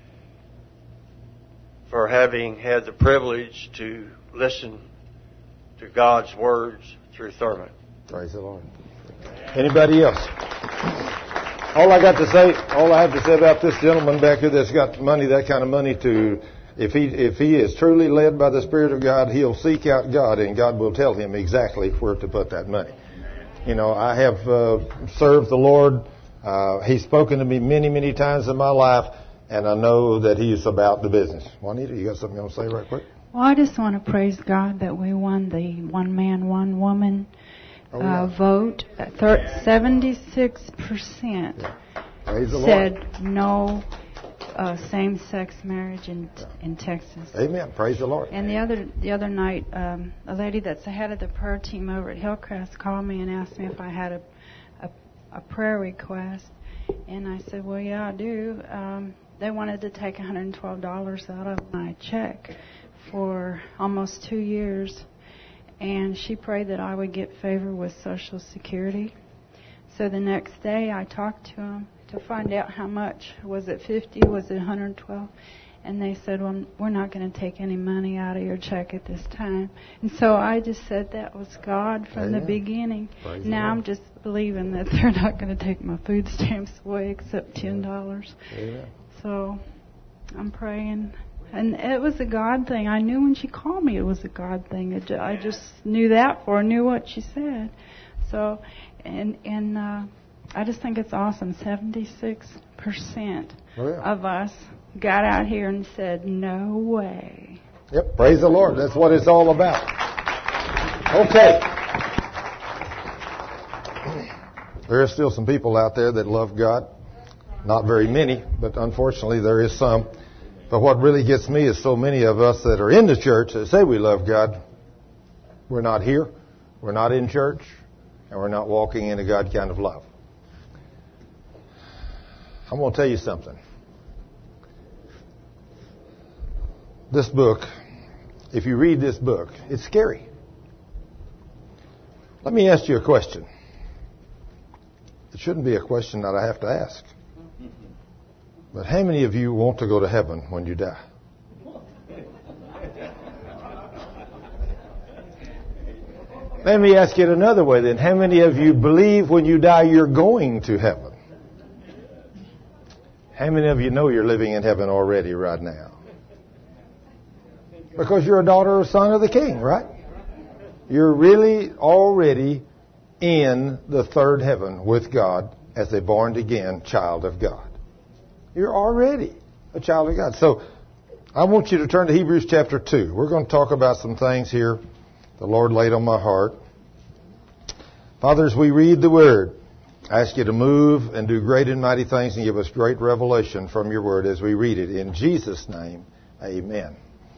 for having had the privilege to listen to God's words through Thurman. Praise the Lord. Anybody else? All I got to say, all I have to say about this gentleman back here that's got money, that kind of money, to, if he if he is truly led by the Spirit of God, he'll seek out God, and God will tell him exactly where to put that money. You know, I have uh, served the Lord. Uh, he's spoken to me many, many times in my life, and I know that he's about the business. Juanita, you got something you want to say right quick? Well, I just want to praise God that we won the one man, one woman oh, yeah. uh, vote. seventy-six percent yeah. Praise the said Lord. no uh, same-sex marriage in yeah. in Texas. Amen. Praise the Lord. And the other the other night, um, a lady that's the head of the prayer team over at Hillcrest called me and asked me if I had a a, a prayer request, and I said, well, yeah, I do. Um, they wanted to take one hundred twelve dollars out of my check for almost two years, and she prayed that I would get favor with Social Security. So the next day I talked to them to find out how much. Was it fifty? Was it one hundred twelve? And they said, well, we're not going to take any money out of your check at this time. And so I just said that was God from Amen. The beginning. Praise now I'm just believing that they're not going to take my food stamps away except ten dollars. Amen. So I'm praying. And it was a God thing. I knew when she called me it was a God thing. It, I just knew that for I knew what she said. So, and and uh, I just think it's awesome. seventy-six percent oh, yeah. of us got out here and said, no way. Yep, praise the Lord. That's what it's all about. Okay. There are still some people out there that love God. Not very many, but unfortunately there is some. But what really gets me is so many of us that are in the church that say we love God, we're not here, we're not in church, and we're not walking in a God kind of love. I'm going to tell you something. This book, if you read this book, it's scary. Let me ask you a question. It shouldn't be a question that I have to ask. But how many of you want to go to heaven when you die? Let me ask it another way then. How many of you believe when you die you're going to heaven? How many of you know you're living in heaven already right now? Because you're a daughter or son of the King, right? You're really already in the third heaven with God as a born-again child of God. You're already a child of God. So I want you to turn to Hebrews chapter two. We're going to talk about some things here the Lord laid on my heart. Father, as we read the Word, I ask you to move and do great and mighty things and give us great revelation from your Word as we read it. In Jesus' name, amen.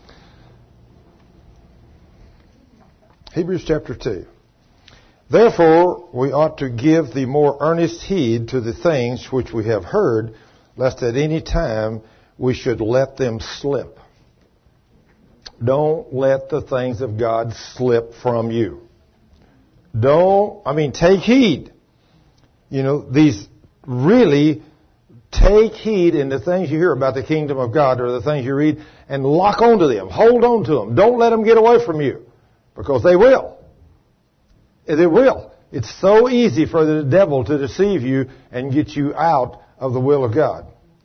Hebrews chapter two. Therefore, we ought to give the more earnest heed to the things which we have heard, lest at any time we should let them slip. Don't let the things of God slip from you. Don't, I mean, take heed. You know, these really take heed in the things you hear about the kingdom of God or the things you read and lock onto them. Hold on to them. Don't let them get away from you because they will. They will. It's so easy for the devil to deceive you and get you out of the will of God.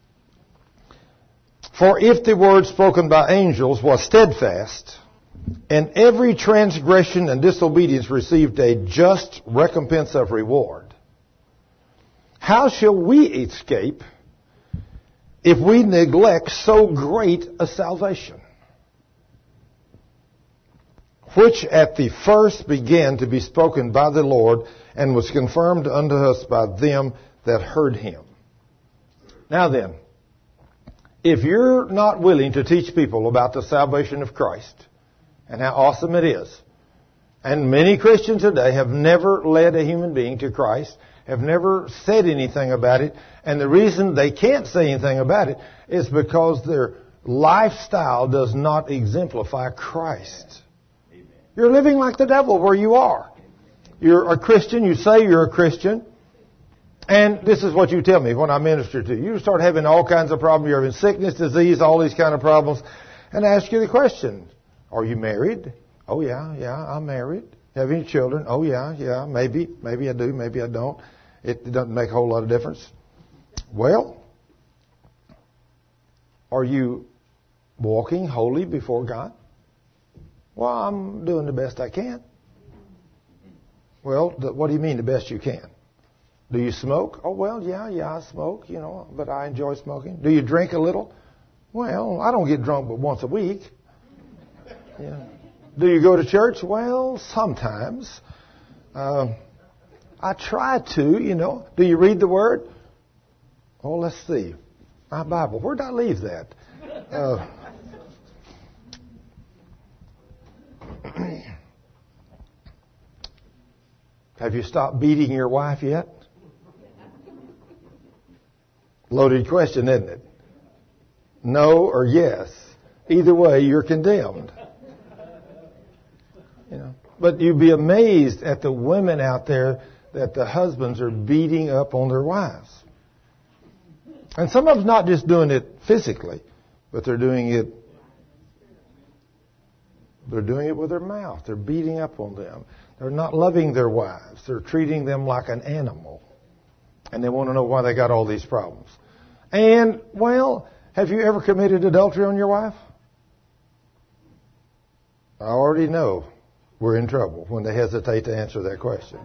For if the word spoken by angels was steadfast, and every transgression and disobedience received a just recompense of reward, how shall we escape if we neglect so great a salvation, which at the first began to be spoken by the Lord and was confirmed unto us by them that heard him? Now then, if you're not willing to teach people about the salvation of Christ and how awesome it is, and many Christians today have never led a human being to Christ, have never said anything about it, and the reason they can't say anything about it is because their lifestyle does not exemplify Christ. You're living like the devil where you are. You're a Christian. You say you're a Christian. And this is what you tell me when I minister to you. You start having all kinds of problems. You're having sickness, disease, all these kind of problems. And I ask you the question, are you married? Oh, yeah, yeah, I'm married. Have any children? Oh, yeah, yeah, maybe. Maybe I do, maybe I don't. It doesn't make a whole lot of difference. Well, are you walking holy before God? Well, I'm doing the best I can. Well, the, what do you mean the best you can? Do you smoke? Oh, well, yeah, yeah, I smoke, you know, but I enjoy smoking. Do you drink a little? Well, I don't get drunk but once a week. Yeah. Do you go to church? Well, sometimes. Uh, I try to, you know. Do you read the Word? Oh, let's see. My Bible. Where did I leave that? Uh, Have you stopped beating your wife yet? Loaded question, isn't it? No or yes. Either way, you're condemned. You know, but you'd be amazed at the women out there that the husbands are beating up on their wives. And some of them not just doing it physically, but they're doing it They're doing it with their mouth. They're beating up on them. They're not loving their wives. They're treating them like an animal. And they want to know why they got all these problems. And, well, have you ever committed adultery on your wife? I already know we're in trouble when they hesitate to answer that question.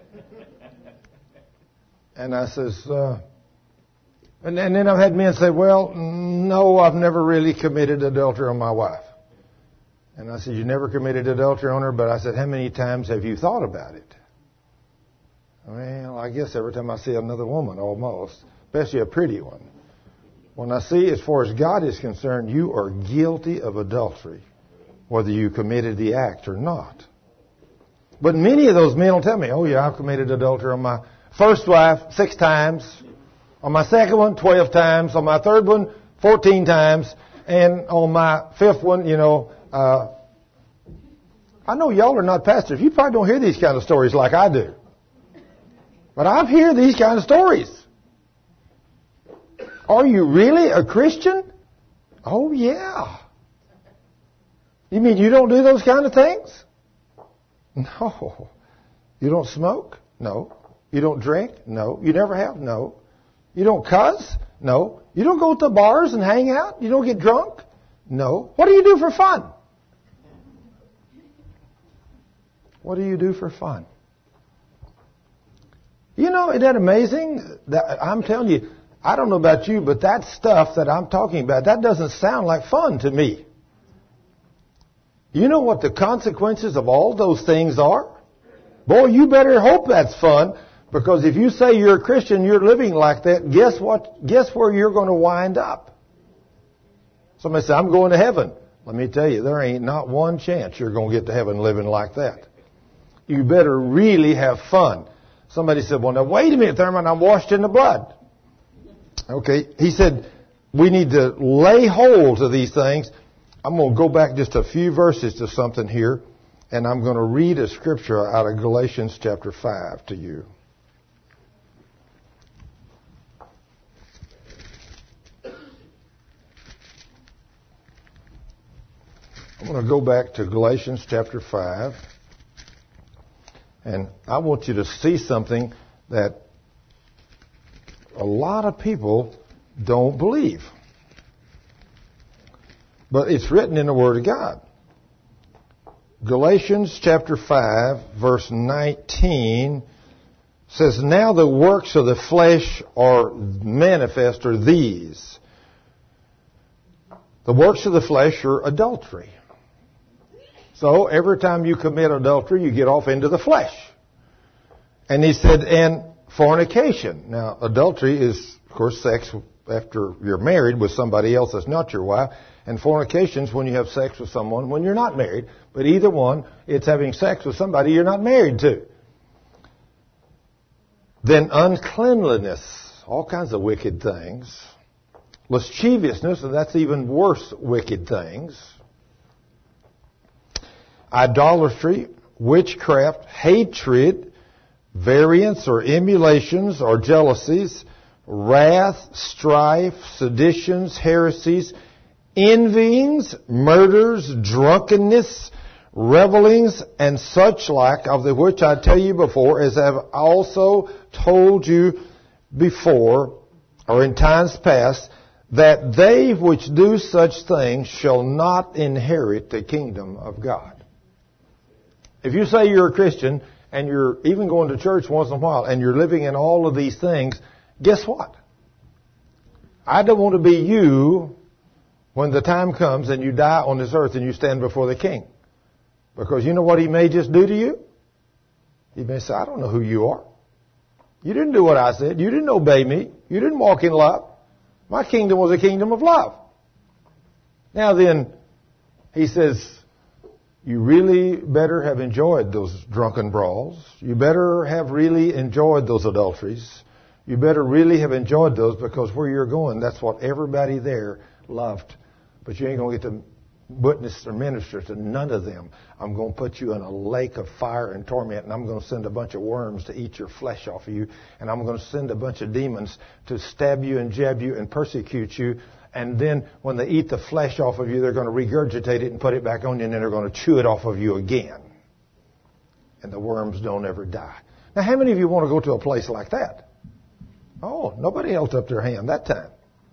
And I says, uh, and, and then I've had men say, well, no, I've never really committed adultery on my wife. And I said, you never committed adultery on her? But I said, how many times have you thought about it? Well, I guess every time I see another woman, almost, especially a pretty one. When I see, as far as God is concerned, you are guilty of adultery, whether you committed the act or not. But many of those men will tell me, oh, yeah, I've committed adultery on my first wife six times, on my second one, twelve times, on my third one, fourteen times, and on my fifth one, you know, Uh, I know y'all are not pastors. You probably don't hear these kind of stories like I do. But I hear these kind of stories. Are you really a Christian? Oh, yeah. You mean you don't do those kind of things? No. You don't smoke? No. You don't drink? No. You never have? No. You don't cuss? No. You don't go to bars and hang out? You don't get drunk? No. What do you do for fun? What do you do for fun? You know, isn't that amazing? That I'm telling you, I don't know about you, but that stuff that I'm talking about, that doesn't sound like fun to me. You know what the consequences of all those things are? Boy, you better hope that's fun, because if you say you're a Christian, you're living like that, guess what? Guess where you're going to wind up? Somebody say, I'm going to heaven. Let me tell you, there ain't not one chance you're going to get to heaven living like that. You better really have fun. Somebody said, well, now wait a minute, Thurman, I'm washed in the blood. Okay, he said, we need to lay hold of these things. I'm going to go back just a few verses to something here, and I'm going to read a scripture out of Galatians chapter five to you. I'm going to go back to Galatians chapter five, and I want you to see something that a lot of people don't believe. But it's written in the Word of God. Galatians chapter five, verse nineteen says, now the works of the flesh are manifest, are these. The works of the flesh are adultery. So every time you commit adultery, you get off into the flesh. And he said, and fornication. Now, adultery is, of course, sex after you're married with somebody else that's not your wife. And fornication is when you have sex with someone when you're not married. But either one, it's having sex with somebody you're not married to. Then uncleanliness, all kinds of wicked things. Lasciviousness, and that's even worse wicked things. Idolatry, witchcraft, hatred, variance or emulations or jealousies, wrath, strife, seditions, heresies, envyings, murders, drunkenness, revelings, and such like, of the which I tell you before, as I have also told you before, or in times past, that they which do such things shall not inherit the kingdom of God. If you say you're a Christian, and you're even going to church once in a while, and you're living in all of these things, guess what? I don't want to be you when the time comes and you die on this earth and you stand before the King. Because you know what He may just do to you? He may say, I don't know who you are. You didn't do what I said. You didn't obey me. You didn't walk in love. My kingdom was a kingdom of love. Now then, He says, you really better have enjoyed those drunken brawls. You better have really enjoyed those adulteries. You better really have enjoyed those, because where you're going, that's what everybody there loved. But you ain't going to get to witness or minister to none of them. I'm going to put you in a lake of fire and torment, and I'm going to send a bunch of worms to eat your flesh off of you, and I'm going to send a bunch of demons to stab you and jab you and persecute you. And then when they eat the flesh off of you, they're going to regurgitate it and put it back on you, and then they're going to chew it off of you again. And the worms don't ever die. Now, how many of you want to go to a place like that? Oh, nobody held up their hand that time.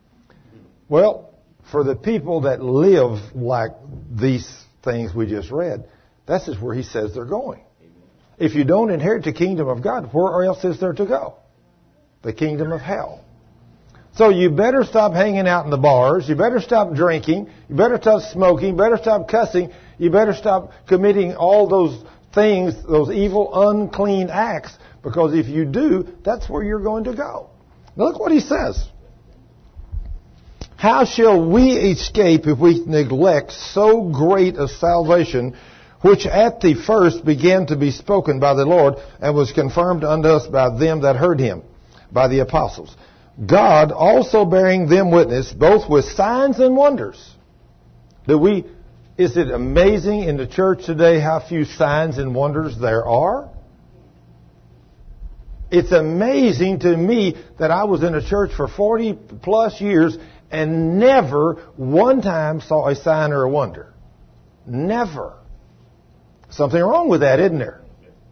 Well, for the people that live like these things we just read, this is where He says they're going. If you don't inherit the kingdom of God, where else is there to go? The kingdom of hell. So you better stop hanging out in the bars. You better stop drinking. You better stop smoking. You better stop cussing. You better stop committing all those things, those evil, unclean acts, because if you do, that's where you're going to go. Now look what he says. How shall we escape if we neglect so great a salvation, which at the first began to be spoken by the Lord, and was confirmed unto us by them that heard Him, by the apostles? God also bearing them witness, both with signs and wonders. Do we, is it amazing in the church today how few signs and wonders there are? It's amazing to me that I was in a church for forty plus years and never one time saw a sign or a wonder. Never. Something wrong with that, isn't there?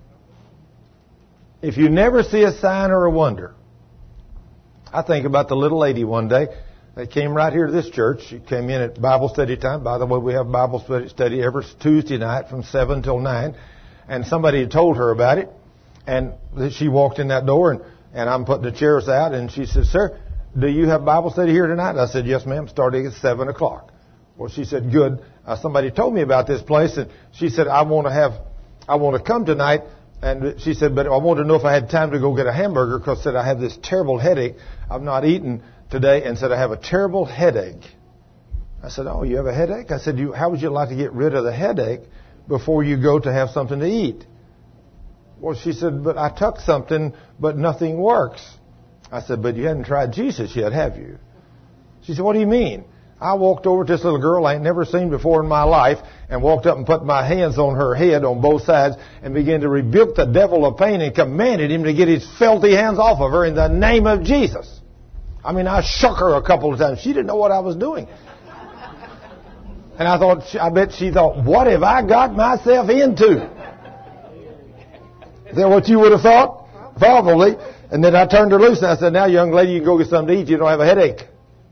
If you never see a sign or a wonder. I think about the little lady one day that came right here to this church. She came in at Bible study time. By the way, we have Bible study every Tuesday night from seven till nine. And somebody had told her about it. And she walked in that door, and, and I'm putting the chairs out, and she said, sir, do you have Bible study here tonight? I said, yes, ma'am, starting at seven o'clock. Well, she said, good. Uh, somebody told me about this place, and she said, I want to have, I want to come tonight. And she said, but I wanted to know if I had time to go get a hamburger, because said I have this terrible headache. I've not eaten today, and said I have a terrible headache. I said, oh, you have a headache? I said, you, how would you like to get rid of the headache before you go to have something to eat? Well, she said, but I took something, but nothing works. I said, but you hadn't tried Jesus yet, have you? She said, what do you mean? I walked over to this little girl I ain't never seen before in my life and walked up and put my hands on her head on both sides and began to rebuke the devil of pain and commanded him to get his filthy hands off of her in the name of Jesus. I mean, I shook her a couple of times. She didn't know what I was doing. And I thought, I bet she thought, what have I got myself into? Is that what you would have thought? Probably. And then I turned her loose and I said, now, young lady, you can go get something to eat. You don't have a headache.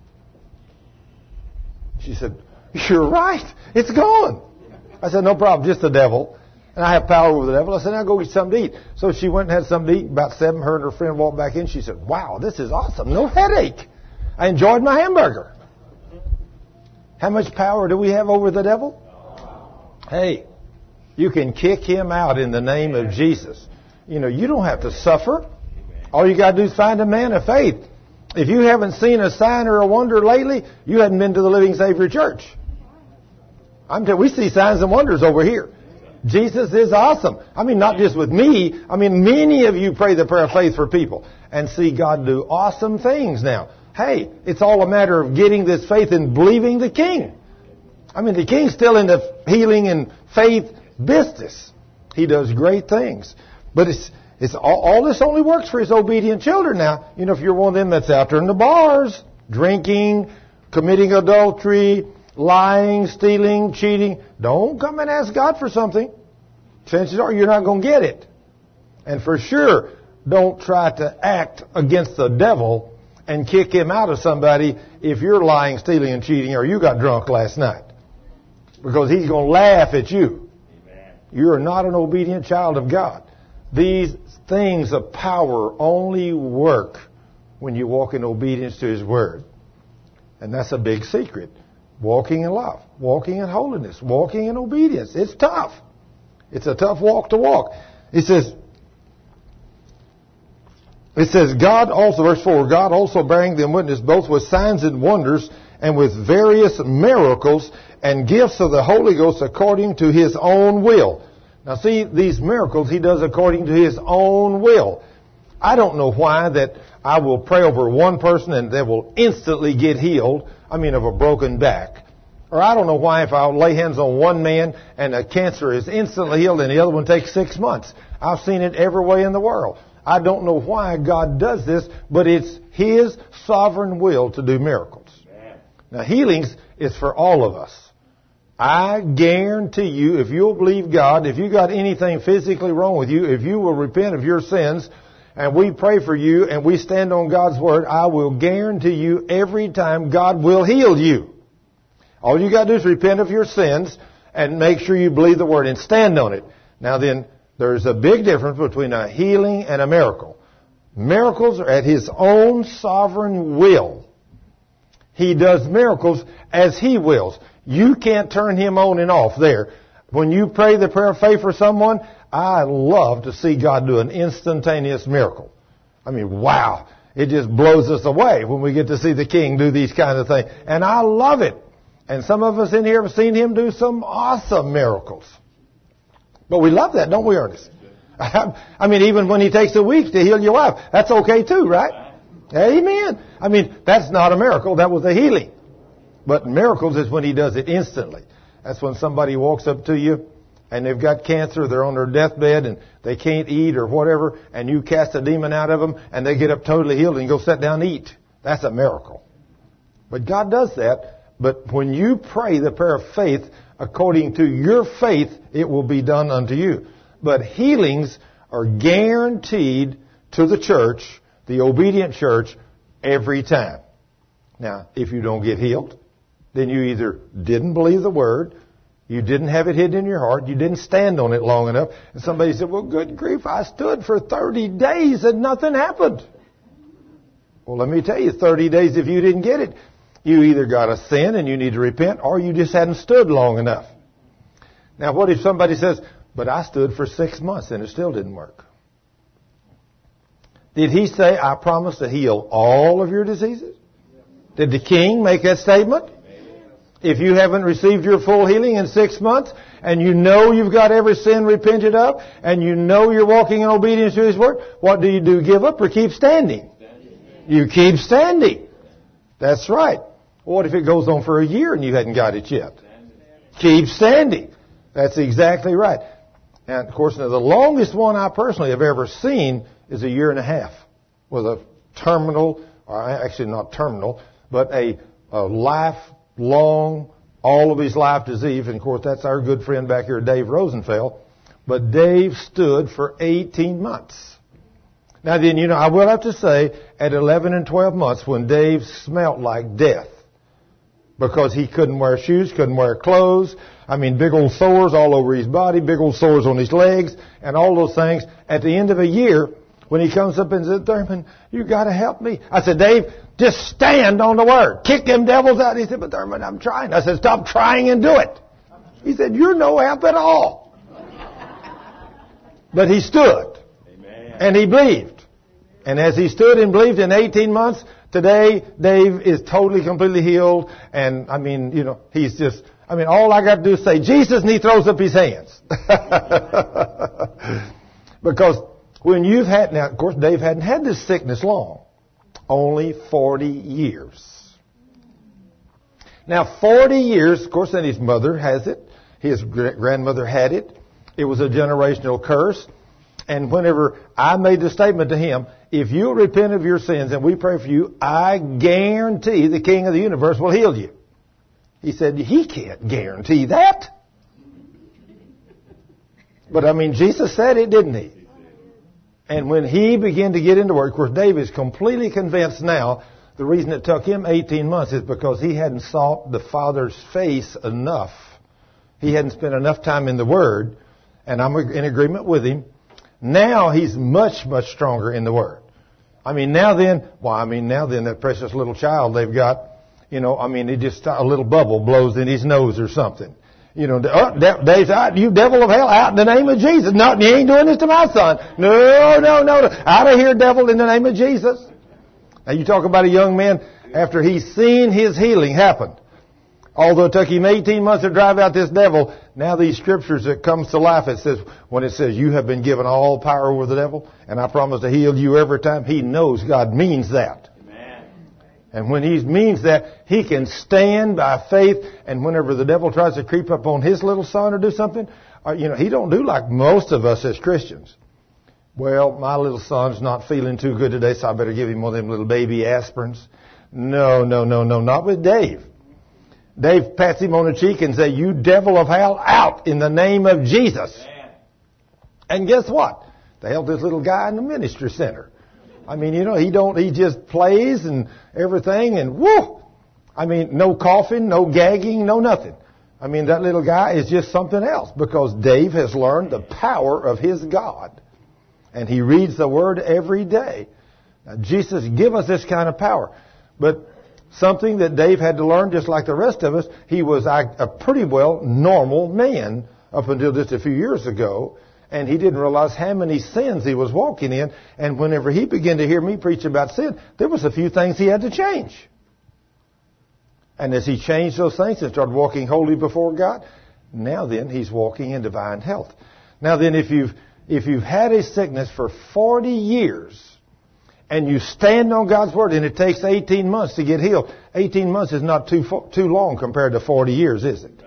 She said, you're right. It's gone. I said, no problem. Just the devil. And I have power over the devil. I said, now go get something to eat. So she went and had something to eat. About seven, her and her friend walked back in. She said, wow, this is awesome. No headache. I enjoyed my hamburger. How much power do we have over the devil? Hey, you can kick him out in the name of Jesus. You know, you don't have to suffer. All you got to do is find a man of faith. If you haven't seen a sign or a wonder lately, you hadn't been to the Living Savior Church. I'm telling you, we see signs and wonders over here. Jesus is awesome. I mean, not just with me. I mean, many of you pray the prayer of faith for people and see God do awesome things now. Hey, it's all a matter of getting this faith and believing the King. I mean, the King's still in the healing and faith business. He does great things. But it's it's all, all this only works for His obedient children now. You know, if you're one of them that's out there in the bars, drinking, committing adultery, lying, stealing, cheating, don't come and ask God for something. Chances are you're not going to get it. And for sure, don't try to act against the devil and kick him out of somebody if you're lying, stealing, and cheating, or you got drunk last night. Because he's going to laugh at you. Amen. You're not an obedient child of God. These things of power only work when you walk in obedience to His Word. And that's a big secret. Walking in love, walking in holiness, walking in obedience. It's tough. It's a tough walk to walk. He says, It says, God also, verse four, God also bearing them witness both with signs and wonders and with various miracles and gifts of the Holy Ghost according to His own will. Now see, these miracles He does according to His own will. I don't know why that I will pray over one person and they will instantly get healed. I mean, of a broken back. Or I don't know why if I'll lay hands on one man and a cancer is instantly healed and the other one takes six months. I've seen it every way in the world. I don't know why God does this, but it's His sovereign will to do miracles. Now, healings is for all of us. I guarantee you, if you'll believe God, if you got anything physically wrong with you, if you will repent of your sins, and we pray for you, and we stand on God's Word, I will guarantee you every time God will heal you. All you got to do is repent of your sins and make sure you believe the Word and stand on it. Now then, there's a big difference between a healing and a miracle. Miracles are at His own sovereign will. He does miracles as He wills. You can't turn Him on and off there. When you pray the prayer of faith for someone, I love to see God do an instantaneous miracle. I mean, wow. It just blows us away when we get to see the King do these kind of things. And I love it. And some of us in here have seen Him do some awesome miracles. But we love that, don't we, Ernest? I mean, even when He takes a week to heal your wife, that's okay too, right? Amen. I mean, that's not a miracle. That was a healing. But miracles is when He does it instantly. That's when somebody walks up to you and they've got cancer, they're on their deathbed and they can't eat or whatever, and you cast a demon out of them and they get up totally healed and go sit down and eat. That's a miracle. But God does that. But when you pray the prayer of faith, according to your faith, it will be done unto you. But healings are guaranteed to the church, the obedient church, every time. Now, if you don't get healed, then you either didn't believe the Word, you didn't have it hidden in your heart, you didn't stand on it long enough, and somebody said, well, good grief, I stood for thirty days and nothing happened. Well, let me tell you, thirty days if you didn't get it, you either got a sin and you need to repent, or you just hadn't stood long enough. Now, what if somebody says, but I stood for six months and it still didn't work? Did he say, I promise to heal all of your diseases? Did the king make that statement? If you haven't received your full healing in six months, and you know you've got every sin repented of, and you know you're walking in obedience to His Word, what do you do? Give up or keep standing? You keep standing. That's right. What if it goes on for a year and you hadn't got it yet? Keep standing. That's exactly right. And, of course, now the longest one I personally have ever seen is a year and a half with a terminal, or actually not terminal, but a, a lifelong, all of his life disease. And, of course, that's our good friend back here, Dave Rosenfeld. But Dave stood for eighteen months. Now, then, you know, I will have to say, at eleven and twelve months, when Dave smelt like death, because he couldn't wear shoes, couldn't wear clothes, I mean, big old sores all over his body, big old sores on his legs, and all those things. At the end of a year, when he comes up and said, Thurman, you got to help me. I said, Dave, just stand on the Word. Kick them devils out. He said, but Thurman, I'm trying. I said, stop trying and do it. He said, you're no help at all. But he stood. Amen. And he believed. And as he stood and believed in eighteen months, today Dave is totally, completely healed. And, I mean, you know, he's just, I mean, all I got to do is say, Jesus, and he throws up his hands. Because when you've had, now, of course, Dave hadn't had this sickness long. Only forty years. Now, forty years, of course, then his mother has it. His grandmother had it. It was a generational curse. And whenever I made the statement to him, if you repent of your sins and we pray for you, I guarantee the King of the universe will heal you. He said, he can't guarantee that. But I mean, Jesus said it, didn't he? And when he began to get into work, of course, Dave is completely convinced now the reason it took him eighteen months is because he hadn't sought the Father's face enough. He hadn't spent enough time in the Word, and I'm in agreement with him. Now he's much, much stronger in the Word. I mean, now then, well, I mean, now then, that precious little child they've got, you know, I mean, it just, a little bubble blows in his nose or something. You know, oh, Dave's out, you devil of hell, out in the name of Jesus. No, you ain't doing this to my son. No, no, no, no. Out of here, devil, in the name of Jesus. Now, you talk about a young man after he's seen his healing happen. Although it took him eighteen months to drive out this devil, now these scriptures that comes to life, it says, when it says, you have been given all power over the devil, and I promise to heal you every time, he knows God means that. Amen. And when he means that, he can stand by faith, and whenever the devil tries to creep up on his little son or do something, or, you know, he don't do like most of us as Christians. Well, my little son's not feeling too good today, so I better give him one of them little baby aspirins. No, no, no, no, not with Dave. Dave pats him on the cheek and says, you devil of hell, out in the name of Jesus. Man. And guess what? They held this little guy in the ministry center. I mean, you know, he don't, he just plays and everything and whoo! I mean, no coughing, no gagging, no nothing. I mean, that little guy is just something else because Dave has learned the power of his God. And he reads the Word every day. Now, Jesus, give us this kind of power. But something that Dave had to learn, just like the rest of us, he was a pretty well normal man up until just a few years ago, and he didn't realize how many sins he was walking in. And whenever he began to hear me preach about sin, there was a few things he had to change. And as he changed those things and started walking holy before God, now then he's walking in divine health. Now then, if you've if you've had a sickness for forty years, and you stand on God's Word, and it takes eighteen months to get healed. eighteen months is not too too long compared to forty years, is it?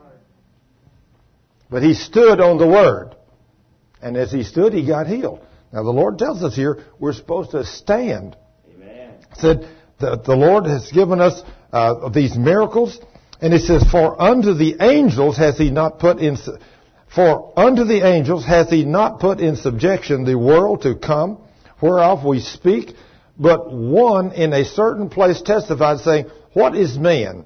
But he stood on the Word. And as he stood, he got healed. Now, the Lord tells us here we're supposed to stand. Amen. Said that the Lord has given us uh, these miracles. And it says, For unto the angels has he not put in... For unto the angels has he not put in subjection the world to come, whereof we speak, but one in a certain place testified, saying, What is man,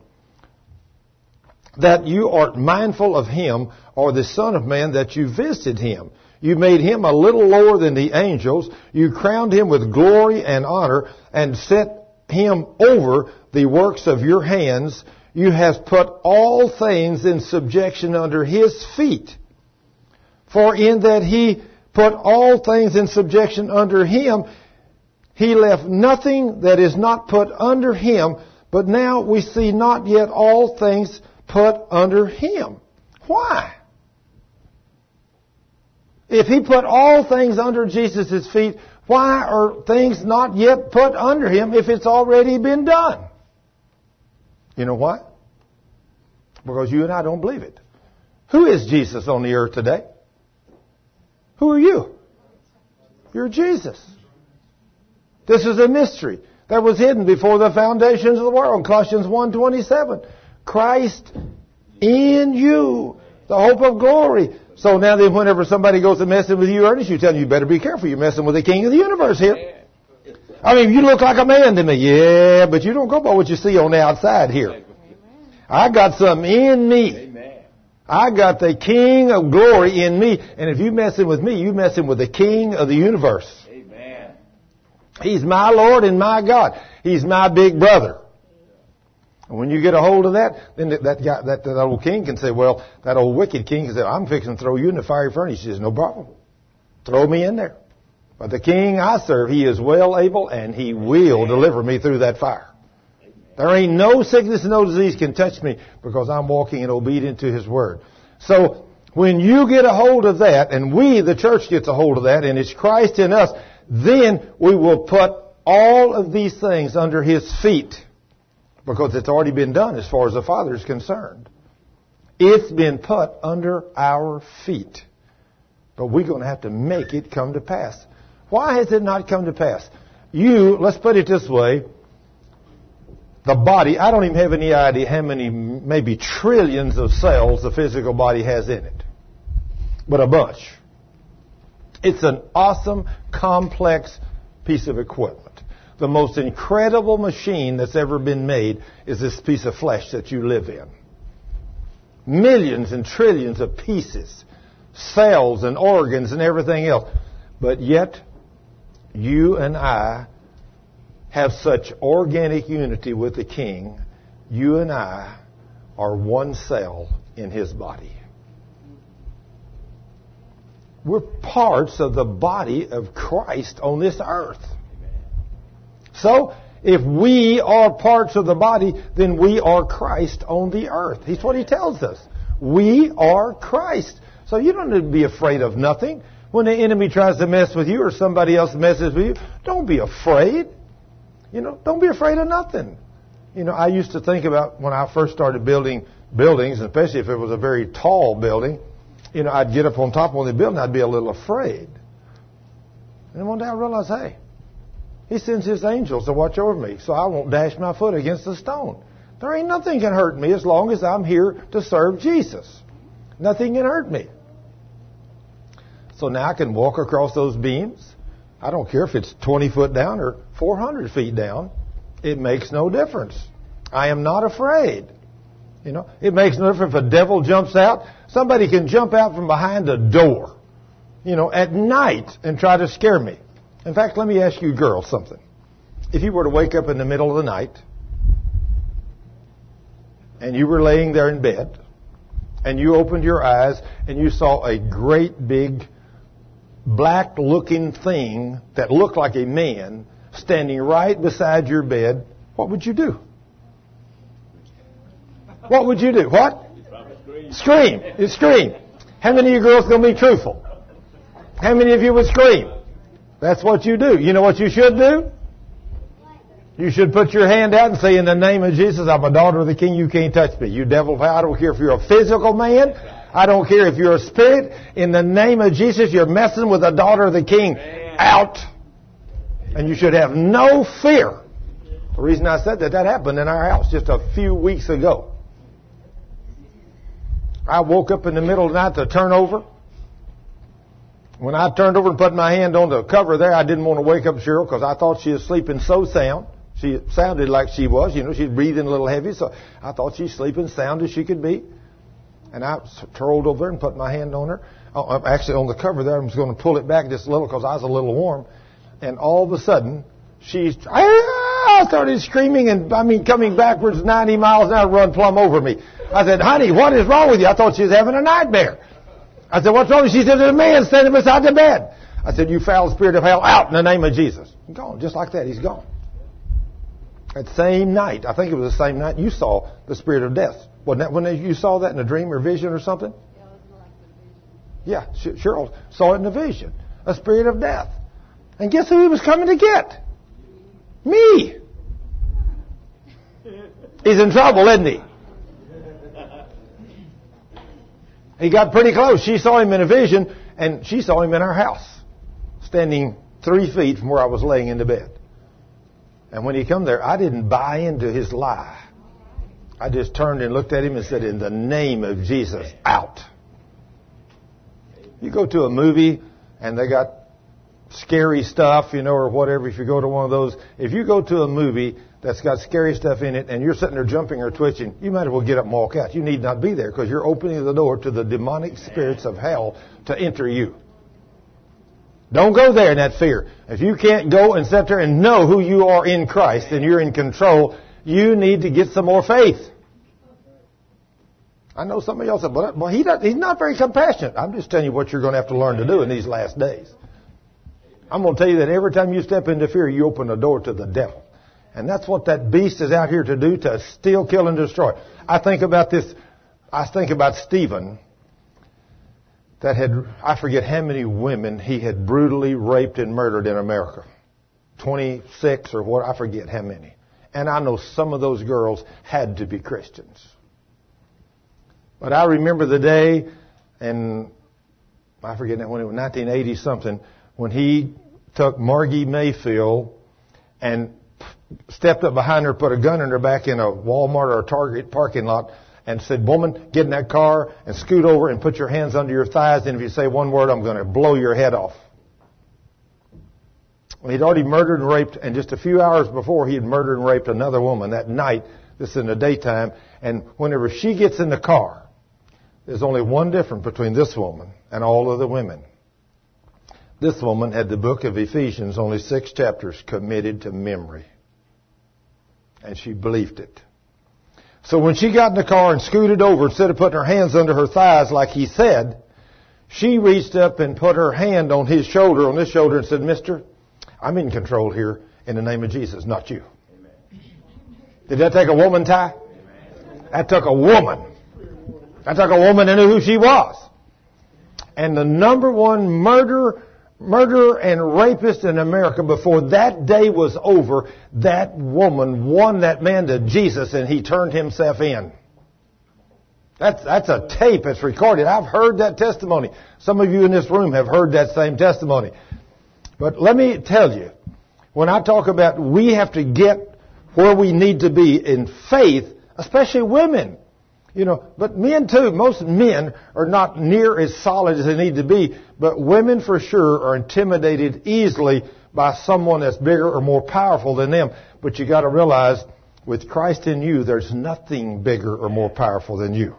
that you art mindful of him, or the Son of Man, that you visited him? You made him a little lower than the angels. You crowned him with glory and honor and set him over the works of your hands. You have put all things in subjection under his feet. For in that he put all things in subjection under him, he left nothing that is not put under him. But now we see not yet all things put under him. Why? If he put all things under Jesus' feet, why are things not yet put under him if it's already been done? You know why? Because you and I don't believe it. Who is Jesus on the earth today? Who are you? You're Jesus. This is a mystery that was hidden before the foundations of the world. Colossians one twenty-seven. Christ in you, the hope of glory. So now then, whenever somebody goes to messing with you, Ernest, you tell them you better be careful. You're messing with the King of the universe here. I mean, you look like a man to me. Yeah, but you don't go by what you see on the outside here. I got something in me. I got the King of glory in me. And if you messing with me, you messing with the King of the universe. Amen. He's my Lord and my God. He's my big brother. And when you get a hold of that, then that, that guy, that, that old king can say, well, that old wicked king can say, I'm fixing to throw you in the fiery furnace. He says, no problem. Throw me in there. But the king I serve, he is well able and he will deliver me through that fire. There ain't no sickness and no disease can touch me because I'm walking in obedience to his word. So when you get a hold of that, and we, the church, gets a hold of that, and it's Christ in us, then we will put all of these things under his feet because it's already been done as far as the Father is concerned. It's been put under our feet. But we're going to have to make it come to pass. Why has it not come to pass? You, let's put it this way, the body, I don't even have any idea how many, maybe trillions of cells the physical body has in it. But a bunch. It's an awesome, complex piece of equipment. The most incredible machine that's ever been made is this piece of flesh that you live in. Millions and trillions of pieces, cells and organs and everything else. But yet, you and I have such organic unity with the King. You and I are one cell in his body. We're parts of the body of Christ on this earth. So, if we are parts of the body, then we are Christ on the earth. That's what he tells us. We are Christ. So you don't need to be afraid of nothing. When the enemy tries to mess with you or somebody else messes with you, don't be afraid. You know, don't be afraid of nothing. You know, I used to think about when I first started building buildings, especially if it was a very tall building, you know, I'd get up on top of the building, I'd be a little afraid. And then one day I realized, hey, he sends his angels to watch over me so I won't dash my foot against the stone. There ain't nothing can hurt me as long as I'm here to serve Jesus. Nothing can hurt me. So now I can walk across those beams. I don't care if it's twenty foot down or four hundred feet down. It makes no difference. I am not afraid. You know, it makes no difference if a devil jumps out. Somebody can jump out from behind a door, you know, at night and try to scare me. In fact, let me ask you girls something. If you were to wake up in the middle of the night and you were laying there in bed and you opened your eyes and you saw a great big black-looking thing that looked like a man standing right beside your bed, what would you do? What would you do? What? Scream. You scream. How many of you girls going to be truthful? How many of you would scream? That's what you do. You know what you should do? You should put your hand out and say, in the name of Jesus, I'm a daughter of the King. You can't touch me. You devil, I don't care if you're a physical man. I don't care if you're a spirit. In the name of Jesus, you're messing with the daughter of the King. Out. And you should have no fear. The reason I said that, that happened in our house just a few weeks ago. I woke up in the middle of the night to turn over. When I turned over and put my hand on the cover there, I didn't want to wake up Cheryl because I thought she was sleeping so sound. She sounded like she was. You know, she's breathing a little heavy, so I thought she's sleeping sound as she could be. And I rolled over and put my hand on her. oh, actually on the cover there. I was going to pull it back just a little because I was a little warm. And all of a sudden, she ah, started screaming and, I mean, coming backwards ninety miles an hour, run plumb over me. I said, honey, what is wrong with you? I thought she was having a nightmare. I said, what's wrong? She said, there's a man standing beside the bed. I said, you foul spirit of hell, out in the name of Jesus. Gone, just like that, he's gone. That same night, I think it was the same night, you saw the spirit of death. Wasn't that when you saw that in a dream or vision or something? Yeah, Cheryl saw it in a vision. A spirit of death. And guess who he was coming to get? Me. He's in trouble, isn't he? He got pretty close. She saw him in a vision, and she saw him in our house, standing three feet from where I was laying in the bed. And when he come there, I didn't buy into his lie. I just turned and looked at him and said, in the name of Jesus, out. You go to a movie, and they got scary stuff, you know, or whatever. If you go to one of those, if you go to a movie that's got scary stuff in it and you're sitting there jumping or twitching, you might as well get up and walk out. You need not be there because you're opening the door to the demonic spirits of hell to enter you. Don't go there in that fear. If you can't go and sit there and know who you are in Christ and you're in control, you need to get some more faith. I know some of y'all said, well, he does, he's not very compassionate. I'm just telling you what you're going to have to learn to do in these last days. I'm going to tell you that every time you step into fear, you open the door to the devil. And that's what that beast is out here to do, to steal, kill, and destroy. I think about this, I think about Stephen, that had, I forget how many women he had brutally raped and murdered in America. twenty-six or what, I forget how many. And I know some of those girls had to be Christians. But I remember the day, and I forget when it was nineteen eighty something, when he took Margie Mayfield and stepped up behind her, put a gun in her back in a Walmart or a Target parking lot, and said, woman, get in that car and scoot over and put your hands under your thighs, and if you say one word, I'm going to blow your head off. Well, he'd already murdered and raped, and just a few hours before, he had murdered and raped another woman that night. This is in the daytime. And whenever she gets in the car, there's only one difference between this woman and all of the women. This woman had the book of Ephesians, only six chapters, committed to memory. And she believed it. So when she got in the car and scooted over, instead of putting her hands under her thighs like he said, she reached up and put her hand on his shoulder, on his shoulder, and said, mister, I'm in control here in the name of Jesus, not you. Amen. Did that take a woman, Ty? Amen. That took a woman. That took a woman that knew who she was. And the number one murderer, murderer and rapist in America, before that day was over, that woman won that man to Jesus and he turned himself in. That's, that's a tape. It's recorded. I've heard that testimony. Some of you in this room have heard that same testimony. But let me tell you, when I talk about we have to get where we need to be in faith, especially women, you know, but men too. Most men are not near as solid as they need to be, but women for sure are intimidated easily by someone that's bigger or more powerful than them. But you got to realize, with Christ in you, there's nothing bigger or more powerful than you.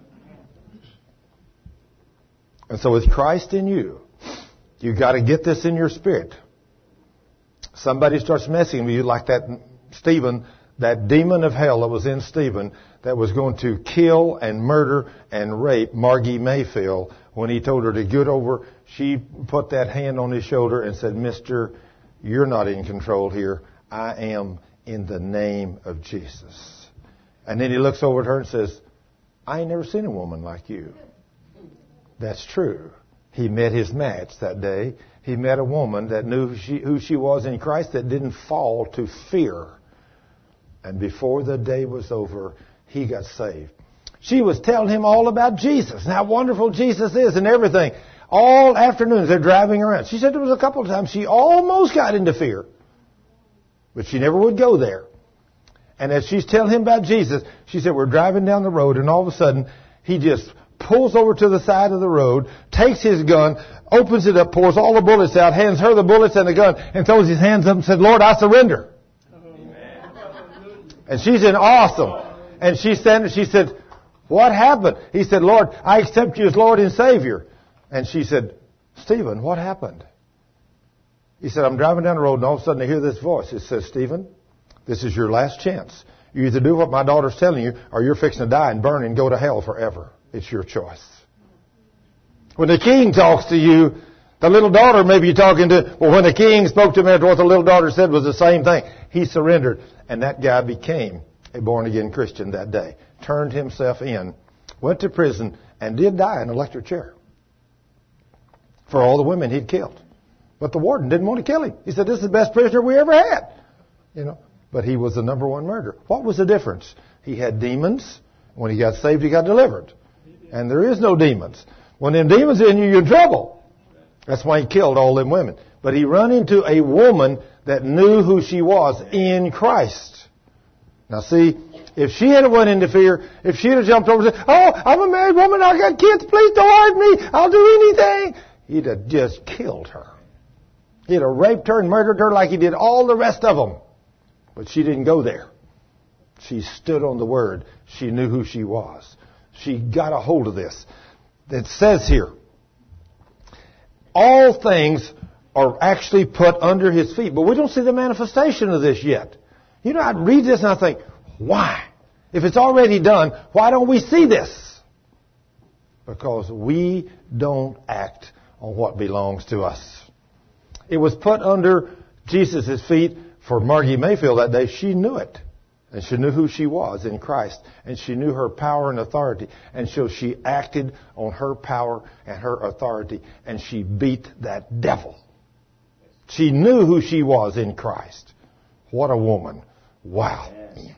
And so with Christ in you, you got to get this in your spirit. Somebody starts messing with you like that Stephen, that demon of hell that was in Stephen, that was going to kill and murder and rape Margie Mayfield. When he told her to get over, she put that hand on his shoulder and said, mister, you're not in control here. I am, in the name of Jesus. And then he looks over at her and says, I ain't never seen a woman like you. That's true. He met his match that day. He met a woman that knew who she, who she was in Christ, that didn't fall to fear. And before the day was over, he got saved. She was telling him all about Jesus and how wonderful Jesus is and everything. All afternoons they're driving around. She said there was a couple of times she almost got into fear, but she never would go there. And as she's telling him about Jesus, she said, we're driving down the road, and all of a sudden he just pulls over to the side of the road, takes his gun, opens it up, pours all the bullets out, hands her the bullets and the gun, and throws his hands up and said, Lord, I surrender. And she's in awesome. And she's standing, she said, what happened? He said, Lord, I accept you as Lord and Savior. And she said, Stephen, what happened? He said, I'm driving down the road and all of a sudden I hear this voice. It says, Stephen, this is your last chance. You either do what my daughter's telling you or you're fixing to die and burn and go to hell forever. It's your choice. When the king talks to you, the little daughter may be talking to, well, when the king spoke to him after what the little daughter said was the same thing. He surrendered. And that guy became a born-again Christian that day. Turned himself in, went to prison, and did die in an electric chair for all the women he'd killed. But the warden didn't want to kill him. He said, this is the best prisoner we ever had. You know, but he was the number one murderer. What was the difference? He had demons. When he got saved, he got delivered. And there is no demons. When them demons are in you, you're in trouble. That's why he killed all them women. But he run into a woman that knew who she was in Christ. Now see, if she had went into fear, if she had jumped over and said, oh, I'm a married woman, I got kids, please don't hurt me, I'll do anything, he'd have just killed her. He'd have raped her and murdered her like he did all the rest of them. But she didn't go there. She stood on the Word. She knew who she was. She got a hold of this. It says here, all things are actually put under His feet. But we don't see the manifestation of this yet. You know, I read this and I think, why? If it's already done, why don't we see this? Because we don't act on what belongs to us. It was put under Jesus' feet for Margie Mayfield that day. She knew it. And she knew who she was in Christ. And she knew her power and authority. And so she acted on her power and her authority. And she beat that devil. She knew who she was in Christ. What a woman. Wow.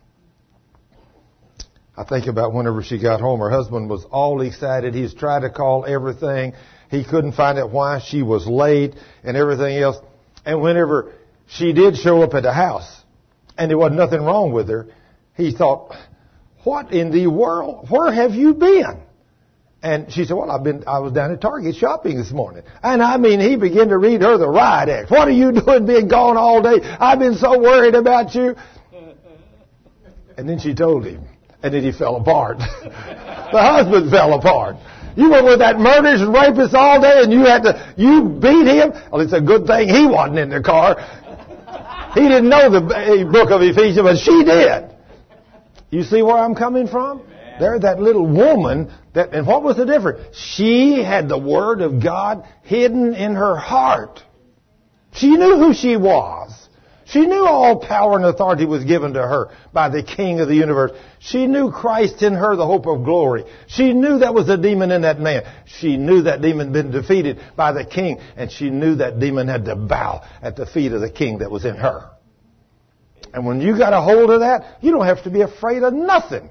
I think about whenever she got home, her husband was all excited. He's tried to call everything. He couldn't find out why she was late and everything else. And whenever she did show up at the house, and there wasn't nothing wrong with her, he thought, what in the world? Where have you been? And she said, well, I've been, I was down at Target shopping this morning. And I mean, he began to read her the riot act. What are you doing being gone all day? I've been so worried about you. And then she told him. And then he fell apart. The husband fell apart. You were with that murderers and rapists all day and you had to, you beat him. Well, it's a good thing he wasn't in the car. He didn't know the book of Ephesians, but she did. You see where I'm coming from? Amen. There, that little woman, that, and what was the difference? She had the Word of God hidden in her heart. She knew who she was. She knew all power and authority was given to her by the King of the universe. She knew Christ in her, the hope of glory. She knew that was a demon in that man. She knew that demon had been defeated by the King, and she knew that demon had to bow at the feet of the King that was in her. And when you got a hold of that, you don't have to be afraid of nothing.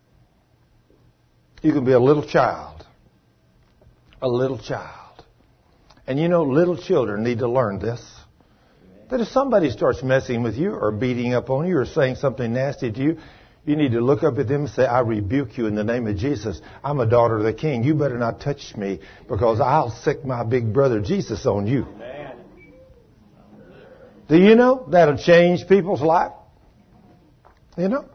You can be a little child. A little child. And you know, little children need to learn this. That if somebody starts messing with you or beating up on you or saying something nasty to you, you need to look up at them and say, I rebuke you in the name of Jesus. I'm a daughter of the King. You better not touch me because I'll sick my big brother Jesus on you. Amen. Do you know that'll change people's life? You know?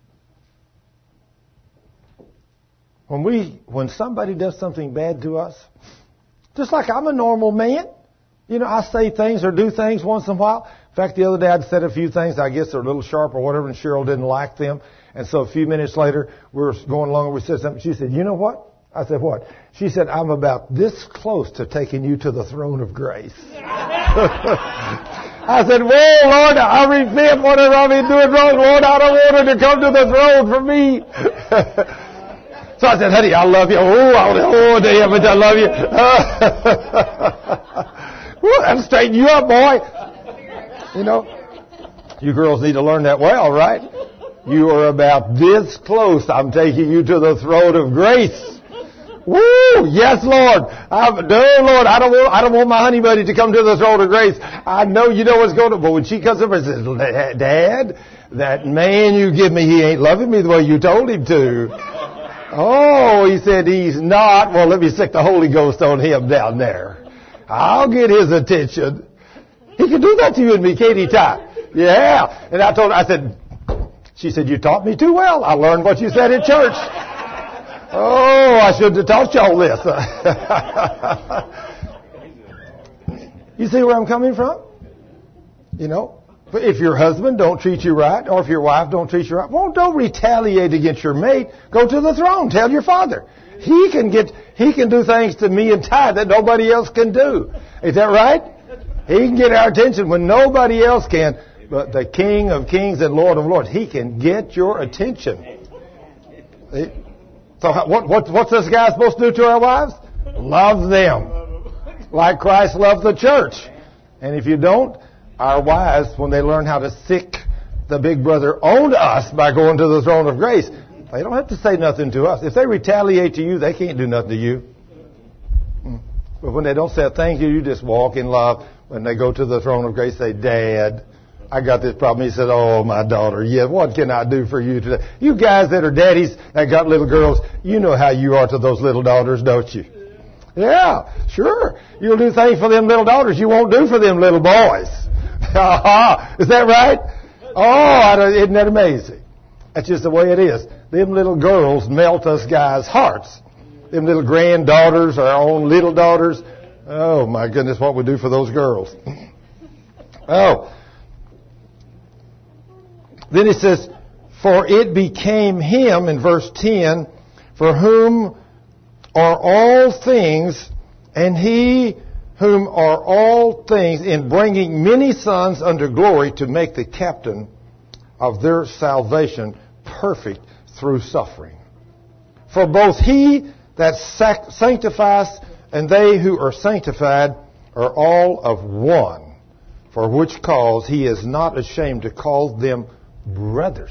When we, when somebody does something bad to us, just like I'm a normal man, you know, I say things or do things once in a while. In fact, the other day I'd said a few things, I guess they're a little sharp or whatever, and Cheryl didn't like them. And so a few minutes later, we were going along and we said something. She said, you know what? I said, what? She said, I'm about this close to taking you to the throne of grace. I said, well, Lord, I repent whatever I've been doing wrong. Lord, I don't want her to come to the throne for me. So I said, honey, I love you. Oh, oh, damn it, I love you. Well, that'll straighten you up, boy. You know, you girls need to learn that well, right? You are about this close. I'm taking you to the throne of grace. Woo! Yes, Lord. I'm, no, Lord, I don't want, I don't want my honey buddy to come to the throne of grace. I know you know what's going on. But when she comes up and says, Dad, that man you give me, he ain't loving me the way you told him to. Oh, he said he's not. Well, let me stick the Holy Ghost on him down there. I'll get his attention. He can do that to you and me, Katie Ty. Yeah. And I told her, I said, she said, you taught me too well. I learned what you said in church. Oh, I should have taught y'all this. You see where I'm coming from? You know, if your husband don't treat you right, or if your wife don't treat you right, well, don't retaliate against your mate. Go to the throne. Tell your father. He can get, he can do things to me and Ty that nobody else can do. Is that right? He can get our attention when nobody else can. But the King of Kings and Lord of Lords, He can get your attention. See? So what, what, what's this guy supposed to do to our wives? Love them. Like Christ loved the church. And if you don't, our wives, when they learn how to sick the big brother on us by going to the throne of grace, they don't have to say nothing to us. If they retaliate to you, they can't do nothing to you. But when they don't say a thing to you, you just walk in love. When they go to the throne of grace, say, Dad, I got this problem. He said, oh, my daughter, yeah, what can I do for you today? You guys that are daddies that got little girls, you know how you are to those little daughters, don't you? Yeah, sure. You'll do things for them little daughters you won't do for them little boys. Is that right? Oh, isn't that amazing? That's just the way it is. Them little girls melt us guys' hearts. Them little granddaughters, our own little daughters. Oh, my goodness, what we do for those girls. Oh. Then it says, for it became Him, in verse ten, for whom are all things, and He whom are all things, in bringing many sons unto glory, to make the captain of their salvation perfect through suffering. For both He that sac- sanctifies and they who are sanctified are all of one, for which cause He is not ashamed to call them brothers.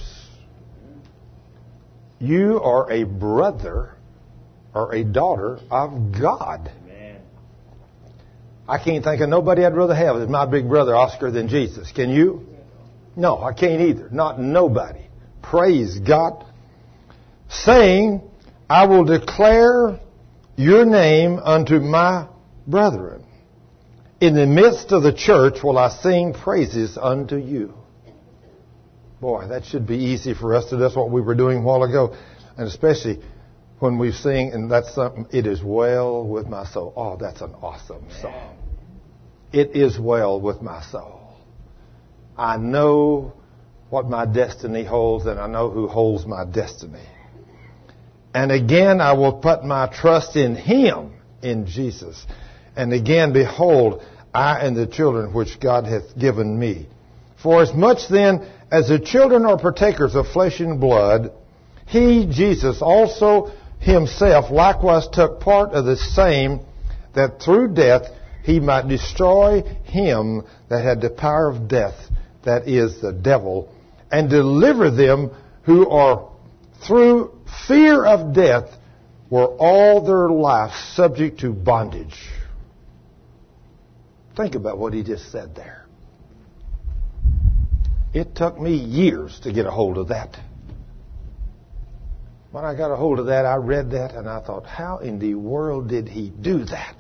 You are a brother or a daughter of God. Amen. I can't think of nobody I'd rather have as my big brother Oscar than Jesus. Can you? No, I can't either. Not nobody. Praise God. Saying, I will declare your name unto my brethren. In the midst of the church will I sing praises unto you. Boy, that should be easy for us to do. That's what we were doing a while ago. And especially when we sing, and that's something, it is well with my soul. Oh, that's an awesome song. It is well with my soul. I know what my destiny holds, and I know who holds my destiny. And again, I will put my trust in Him, in Jesus. And again, behold, I and the children which God hath given me. For as much then as the children are partakers of flesh and blood, He, Jesus, also Himself likewise took part of the same, that through death He might destroy him that had the power of death, that is, the devil, and deliver them who are through fear of death were all their life subject to bondage. Think about what He just said there. It took me years to get a hold of that. When I got a hold of that, I read that and I thought, how in the world did He do that?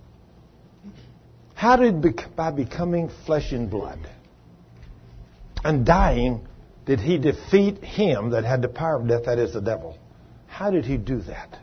How did, by becoming flesh and blood and dying, did He defeat him that had the power of death, that is the devil? How did He do that?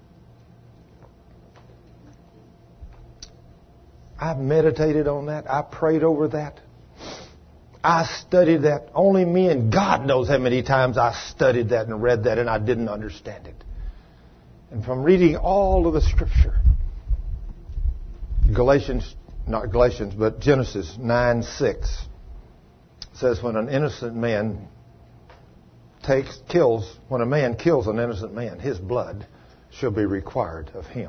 I've meditated on that. I prayed over that. I studied that. Only me and God knows how many times I studied that and read that and I didn't understand it. And from reading all of the Scripture, Galatians, not Galatians, but Genesis nine six says when an innocent man takes, kills, when a man kills an innocent man, his blood shall be required of him.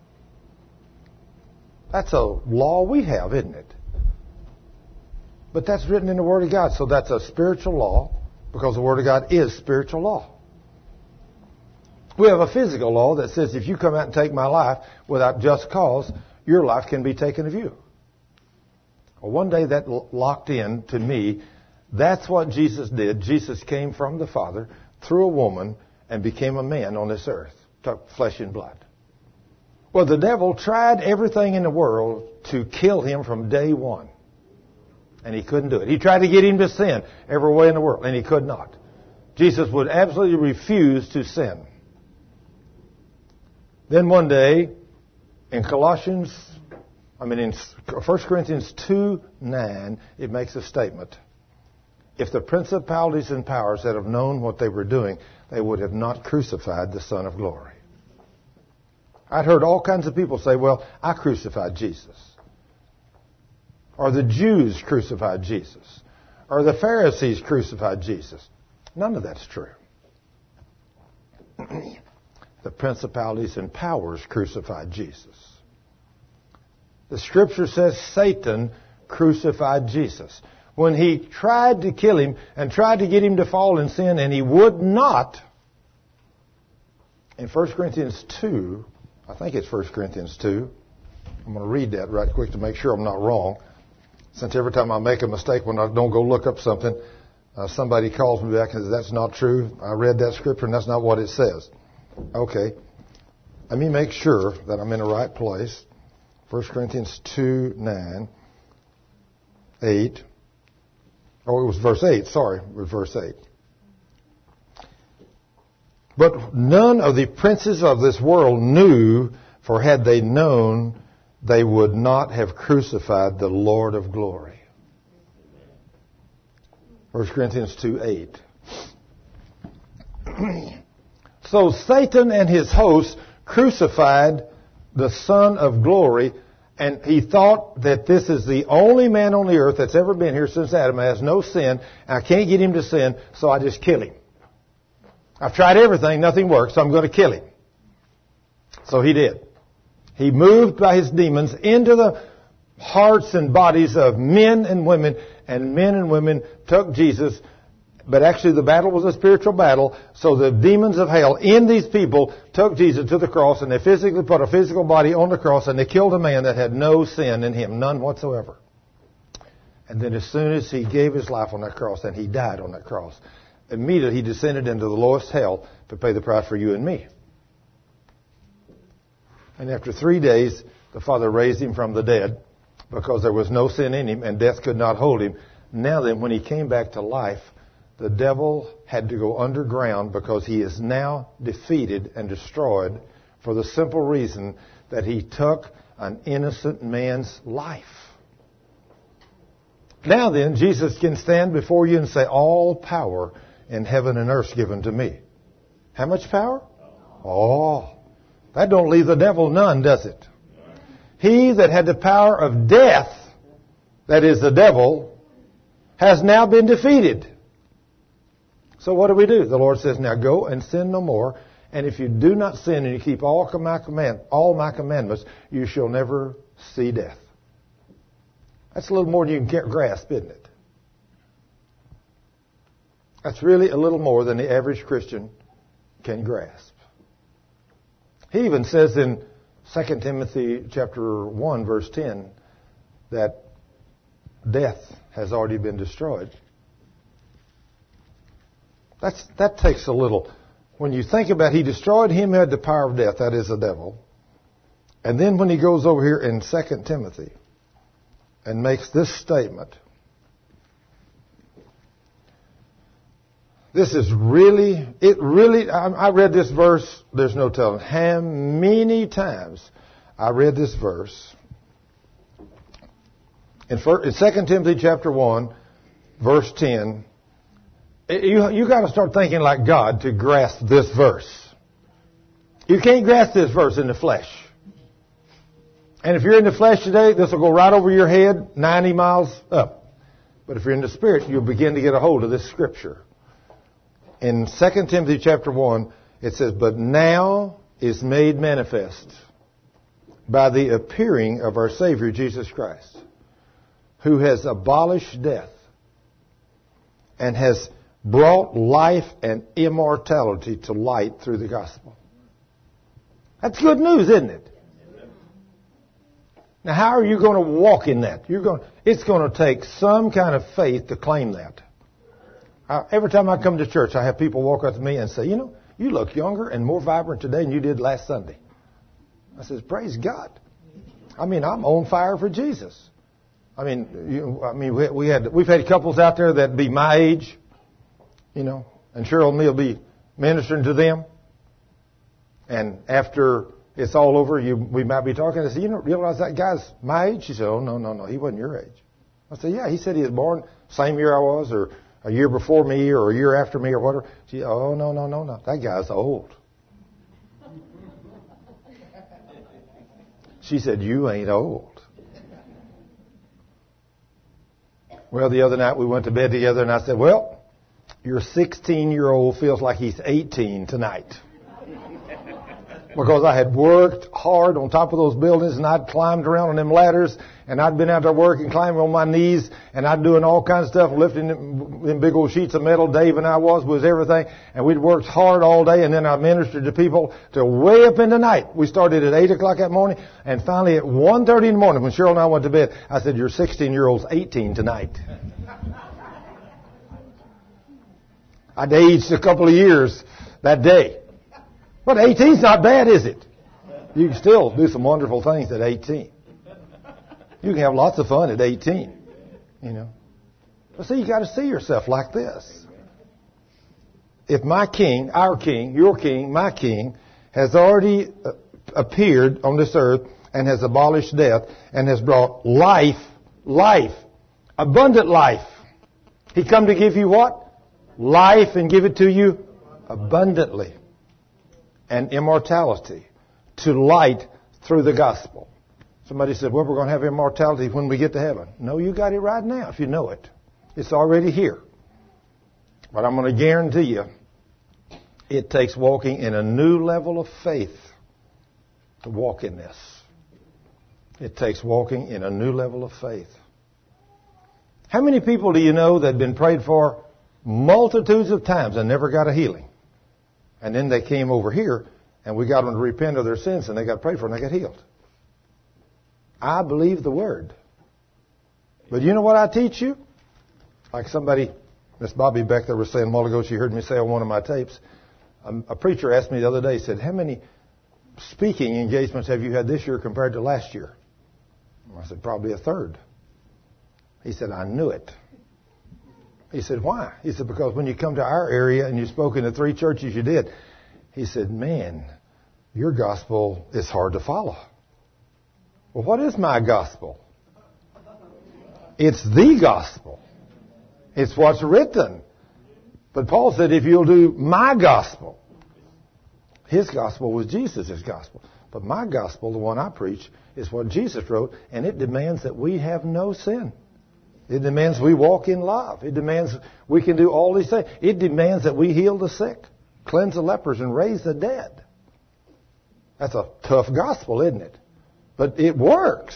That's a law we have, isn't it? But that's written in the Word of God. So that's a spiritual law because the Word of God is spiritual law. We have a physical law that says if you come out and take my life without just cause, your life can be taken of you. Well, one day that locked in to me. That's what Jesus did. Jesus came from the Father through a woman and became a man on this earth. Took flesh and blood. Well, the devil tried everything in the world to kill him from day one. And he couldn't do it. He tried to get him to sin every way in the world, and he could not. Jesus would absolutely refuse to sin. Then one day, in Colossians, I mean in First Corinthians two nine, it makes a statement. If the principalities and powers that have known what they were doing, they would have not crucified the Son of Glory. I'd heard all kinds of people say, well, I crucified Jesus. Or the Jews crucified Jesus. Or the Pharisees crucified Jesus. None of that's true. The principalities and powers crucified Jesus. The Scripture says Satan crucified Jesus. When he tried to kill him and tried to get him to fall in sin, and he would not, in First Corinthians two, I think it's First Corinthians two, I'm going to read that right quick to make sure I'm not wrong, since every time I make a mistake when I don't go look up something, uh, somebody calls me back and says, that's not true. I read that scripture and that's not what it says. Okay. Let me make sure that I'm in the right place. First Corinthians two nine, eight. Oh, it was verse eight. Sorry, it was verse eight. But none of the princes of this world knew, for had they known, they would not have crucified the Lord of glory. First Corinthians two eight. So Satan and his hosts crucified the Son of Glory, and he thought that this is the only man on the earth that's ever been here since Adam, has no sin. I can't get him to sin, so I just kill him. I've tried everything, nothing works, so I'm going to kill him. So he did. He moved by his demons into the hearts and bodies of men and women, and men and women took Jesus. But actually the battle was a spiritual battle, so the demons of hell in these people took Jesus to the cross, and they physically put a physical body on the cross, and they killed a man that had no sin in him, none whatsoever. And then as soon as he gave his life on that cross, and he died on that cross, immediately he descended into the lowest hell to pay the price for you and me. And after three days, the Father raised him from the dead because there was no sin in him and death could not hold him. Now then, when he came back to life, the devil had to go underground because he is now defeated and destroyed for the simple reason that he took an innocent man's life. Now then, Jesus can stand before you and say, all power in heaven and earth is given to me. How much power? Oh, that don't leave the devil none, does it? He that had the power of death, that is the devil, has now been defeated. So what do we do? The Lord says, now go and sin no more. And if you do not sin and you keep all my, command, all my commandments, you shall never see death. That's a little more than you can grasp, isn't it? That's really a little more than the average Christian can grasp. He even says in Second Timothy chapter one, verse ten, that death has already been destroyed. That's, that takes a little. When you think about it, he destroyed him who had the power of death, that is the devil. And then when he goes over here in Second Timothy and makes this statement, this is really, it really, I, I read this verse, there's no telling how many times I read this verse. In, in Second Timothy chapter one, verse ten, You, you got to start thinking like God to grasp this verse. You can't grasp this verse in the flesh. And if you're in the flesh today, this will go right over your head, ninety miles up. But if you're in the Spirit, you'll begin to get a hold of this scripture. In Second Timothy chapter one, it says, but now is made manifest by the appearing of our Savior Jesus Christ, who has abolished death and has brought life and immortality to light through the gospel. That's good news, isn't it? Now, how are you going to walk in that? You're going. It's going to take some kind of faith to claim that. Uh, every time I come to church, I have people walk up to me and say, you know, you look younger and more vibrant today than you did last Sunday. I says, praise God. I mean, I'm on fire for Jesus. I mean, you, I mean, we, we had we've had couples out there that be my age. You know, and Cheryl and me will be ministering to them. And after it's all over. You, we might be talking. I said, you don't realize that guy's my age? She said, oh, no, no, no. He wasn't your age. I said, yeah. He said he was born same year I was, or a year before me, or a year after me, or whatever. She said, oh, no, no, no, no. That guy's old. She said, you ain't old. Well, the other night we went to bed together, and I said, well, your sixteen-year-old feels like he's eighteen tonight. Because I had worked hard on top of those buildings, and I'd climbed around on them ladders, and I'd been out there working, climbing on my knees, and I'd doing all kinds of stuff, lifting them, them big old sheets of metal. Dave and I was, was everything. And we'd worked hard all day, and then I ministered to people till way up in the night. We started at eight o'clock that morning, and finally at one thirty in the morning, when Cheryl and I went to bed, I said, your sixteen-year-old's eighteen tonight. I'd aged a couple of years that day. But eighteen's not bad, is it? You can still do some wonderful things at eighteen. You can have lots of fun at eighteen, you know. But see, you got to see yourself like this. If my king, our king, your king, my king, has already appeared on this earth and has abolished death and has brought life, life, abundant life. He come to give you what? Life, and give it to you abundantly. And immortality to light through the gospel. Somebody said, well, we're going to have immortality when we get to heaven. No, you got it right now if you know it. It's already here. But I'm going to guarantee you, it takes walking in a new level of faith to walk in this. It takes walking in a new level of faith. How many people do you know that have been prayed for multitudes of times and never got a healing? And then they came over here, and we got them to repent of their sins, and they got prayed for, and they got healed. I believe the word. But you know what I teach you? Like somebody, Miss Bobby back there was saying a while ago, she heard me say on one of my tapes, um, a preacher asked me the other day, said, how many speaking engagements have you had this year compared to last year? I said, probably a third. He said, I knew it. He said, why? He said, because when you come to our area and you spoke in the three churches you did, he said, man, your gospel is hard to follow. Well, what is my gospel? It's the gospel. It's what's written. But Paul said, if you'll do my gospel, his gospel was Jesus' gospel. But my gospel, the one I preach, is what Jesus wrote, and it demands that we have no sin. It demands we walk in love. It demands we can do all these things. It demands that we heal the sick, cleanse the lepers, and raise the dead. That's a tough gospel, isn't it? But it works.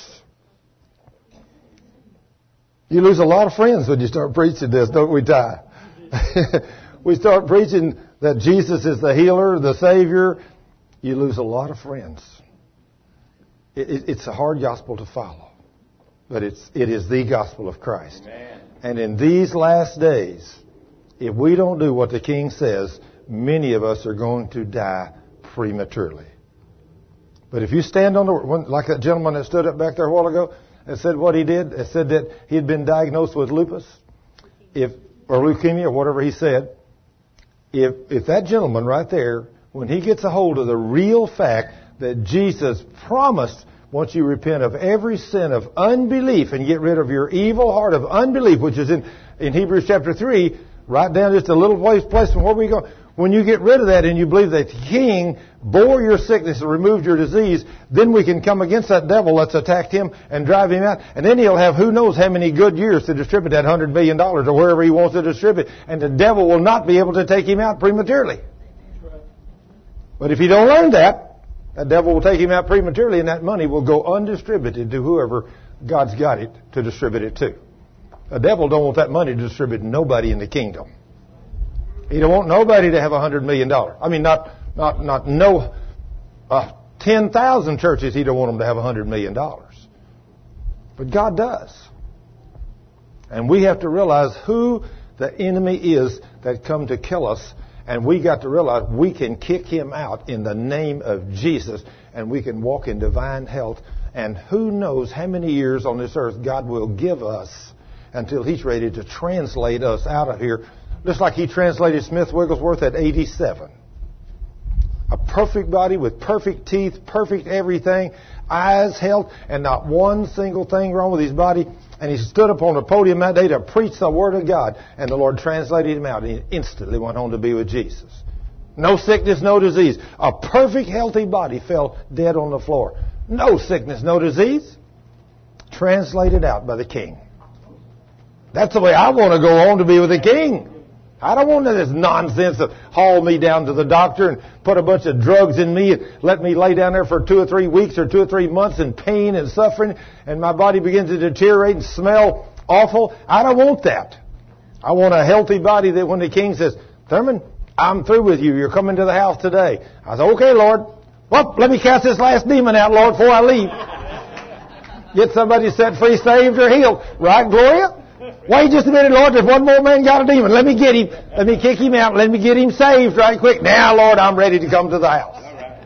You lose a lot of friends when you start preaching this, don't we, Ty? We start preaching that Jesus is the healer, the Savior. You lose a lot of friends. It, it, it's a hard gospel to follow. But it's, it is the gospel of Christ. Amen. And in these last days, if we don't do what the King says, many of us are going to die prematurely. But if you stand on the word, like that gentleman that stood up back there a while ago and said what he did, and said that he'd been diagnosed with lupus, if or leukemia or whatever he said, if if that gentleman right there, when he gets a hold of the real fact that Jesus promised, once you repent of every sin of unbelief and get rid of your evil heart of unbelief, which is in, in Hebrews chapter three, right down just a little place, place from where we go. When you get rid of that and you believe that the King bore your sickness and removed your disease, then we can come against that devil that's attacked him and drive him out. And then he'll have who knows how many good years to distribute that one hundred million dollars or wherever he wants to distribute. And the devil will not be able to take him out prematurely. But if you don't learn that, that devil will take him out prematurely, and that money will go undistributed to whoever God's got it to distribute it to. The devil don't want that money to distribute to nobody in the kingdom. He don't want nobody to have a hundred million dollars. I mean, not not not no uh, ten thousand churches. He don't want them to have a hundred million dollars. But God does, and we have to realize who the enemy is that come to kill us. And we got to realize we can kick him out in the name of Jesus, and we can walk in divine health. And who knows how many years on this earth God will give us until he's ready to translate us out of here. Just like he translated Smith Wigglesworth at eighty-seven. A perfect body with perfect teeth, perfect everything, eyes, health, and not one single thing wrong with his body. And he stood up on the podium that day to preach the Word of God. And the Lord translated him out, and he instantly went home to be with Jesus. No sickness, no disease. A perfect, healthy body fell dead on the floor. No sickness, no disease. Translated out by the King. That's the way I want to go home, to be with the King. I don't want this nonsense of haul me down to the doctor and put a bunch of drugs in me and let me lay down there for two or three weeks or two or three months in pain and suffering, and my body begins to deteriorate and smell awful. I don't want that. I want a healthy body that when the King says, Thurman, I'm through with you. You're coming to the house today. I said, okay, Lord. Well, let me cast this last demon out, Lord, before I leave. Get somebody set free, saved, or healed. Right, Gloria? Wait just a minute, Lord. There's one more man got a demon. Let me get him. Let me kick him out. Let me get him saved right quick. Now, Lord, I'm ready to come to the house.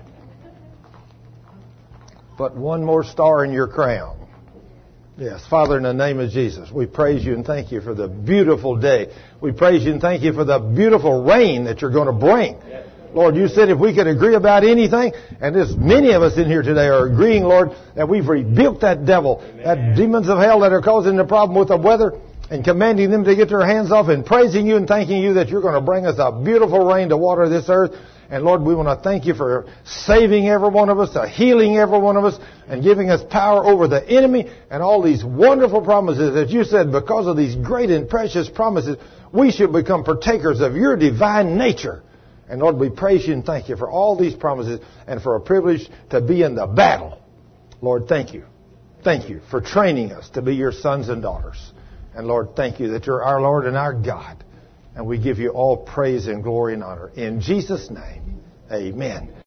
Put one more star in your crown. Yes, Father, in the name of Jesus, we praise you and thank you for the beautiful day. We praise you and thank you for the beautiful rain that you're going to bring. Lord, you said if we could agree about anything, and there's many of us in here today are agreeing, Lord, that we've rebuked that devil, that demons of hell that are causing the problem with the weather, and commanding them to get their hands off, and praising you and thanking you that you're going to bring us a beautiful rain to water this earth. And Lord, we want to thank you for saving every one of us, uh, healing every one of us, and giving us power over the enemy, and all these wonderful promises that you said because of these great and precious promises, we should become partakers of your divine nature. And Lord, we praise you and thank you for all these promises and for a privilege to be in the battle. Lord, thank you. Thank you for training us to be your sons and daughters. And Lord, thank you that you're our Lord and our God. And we give you all praise and glory and honor. In Jesus' name, amen.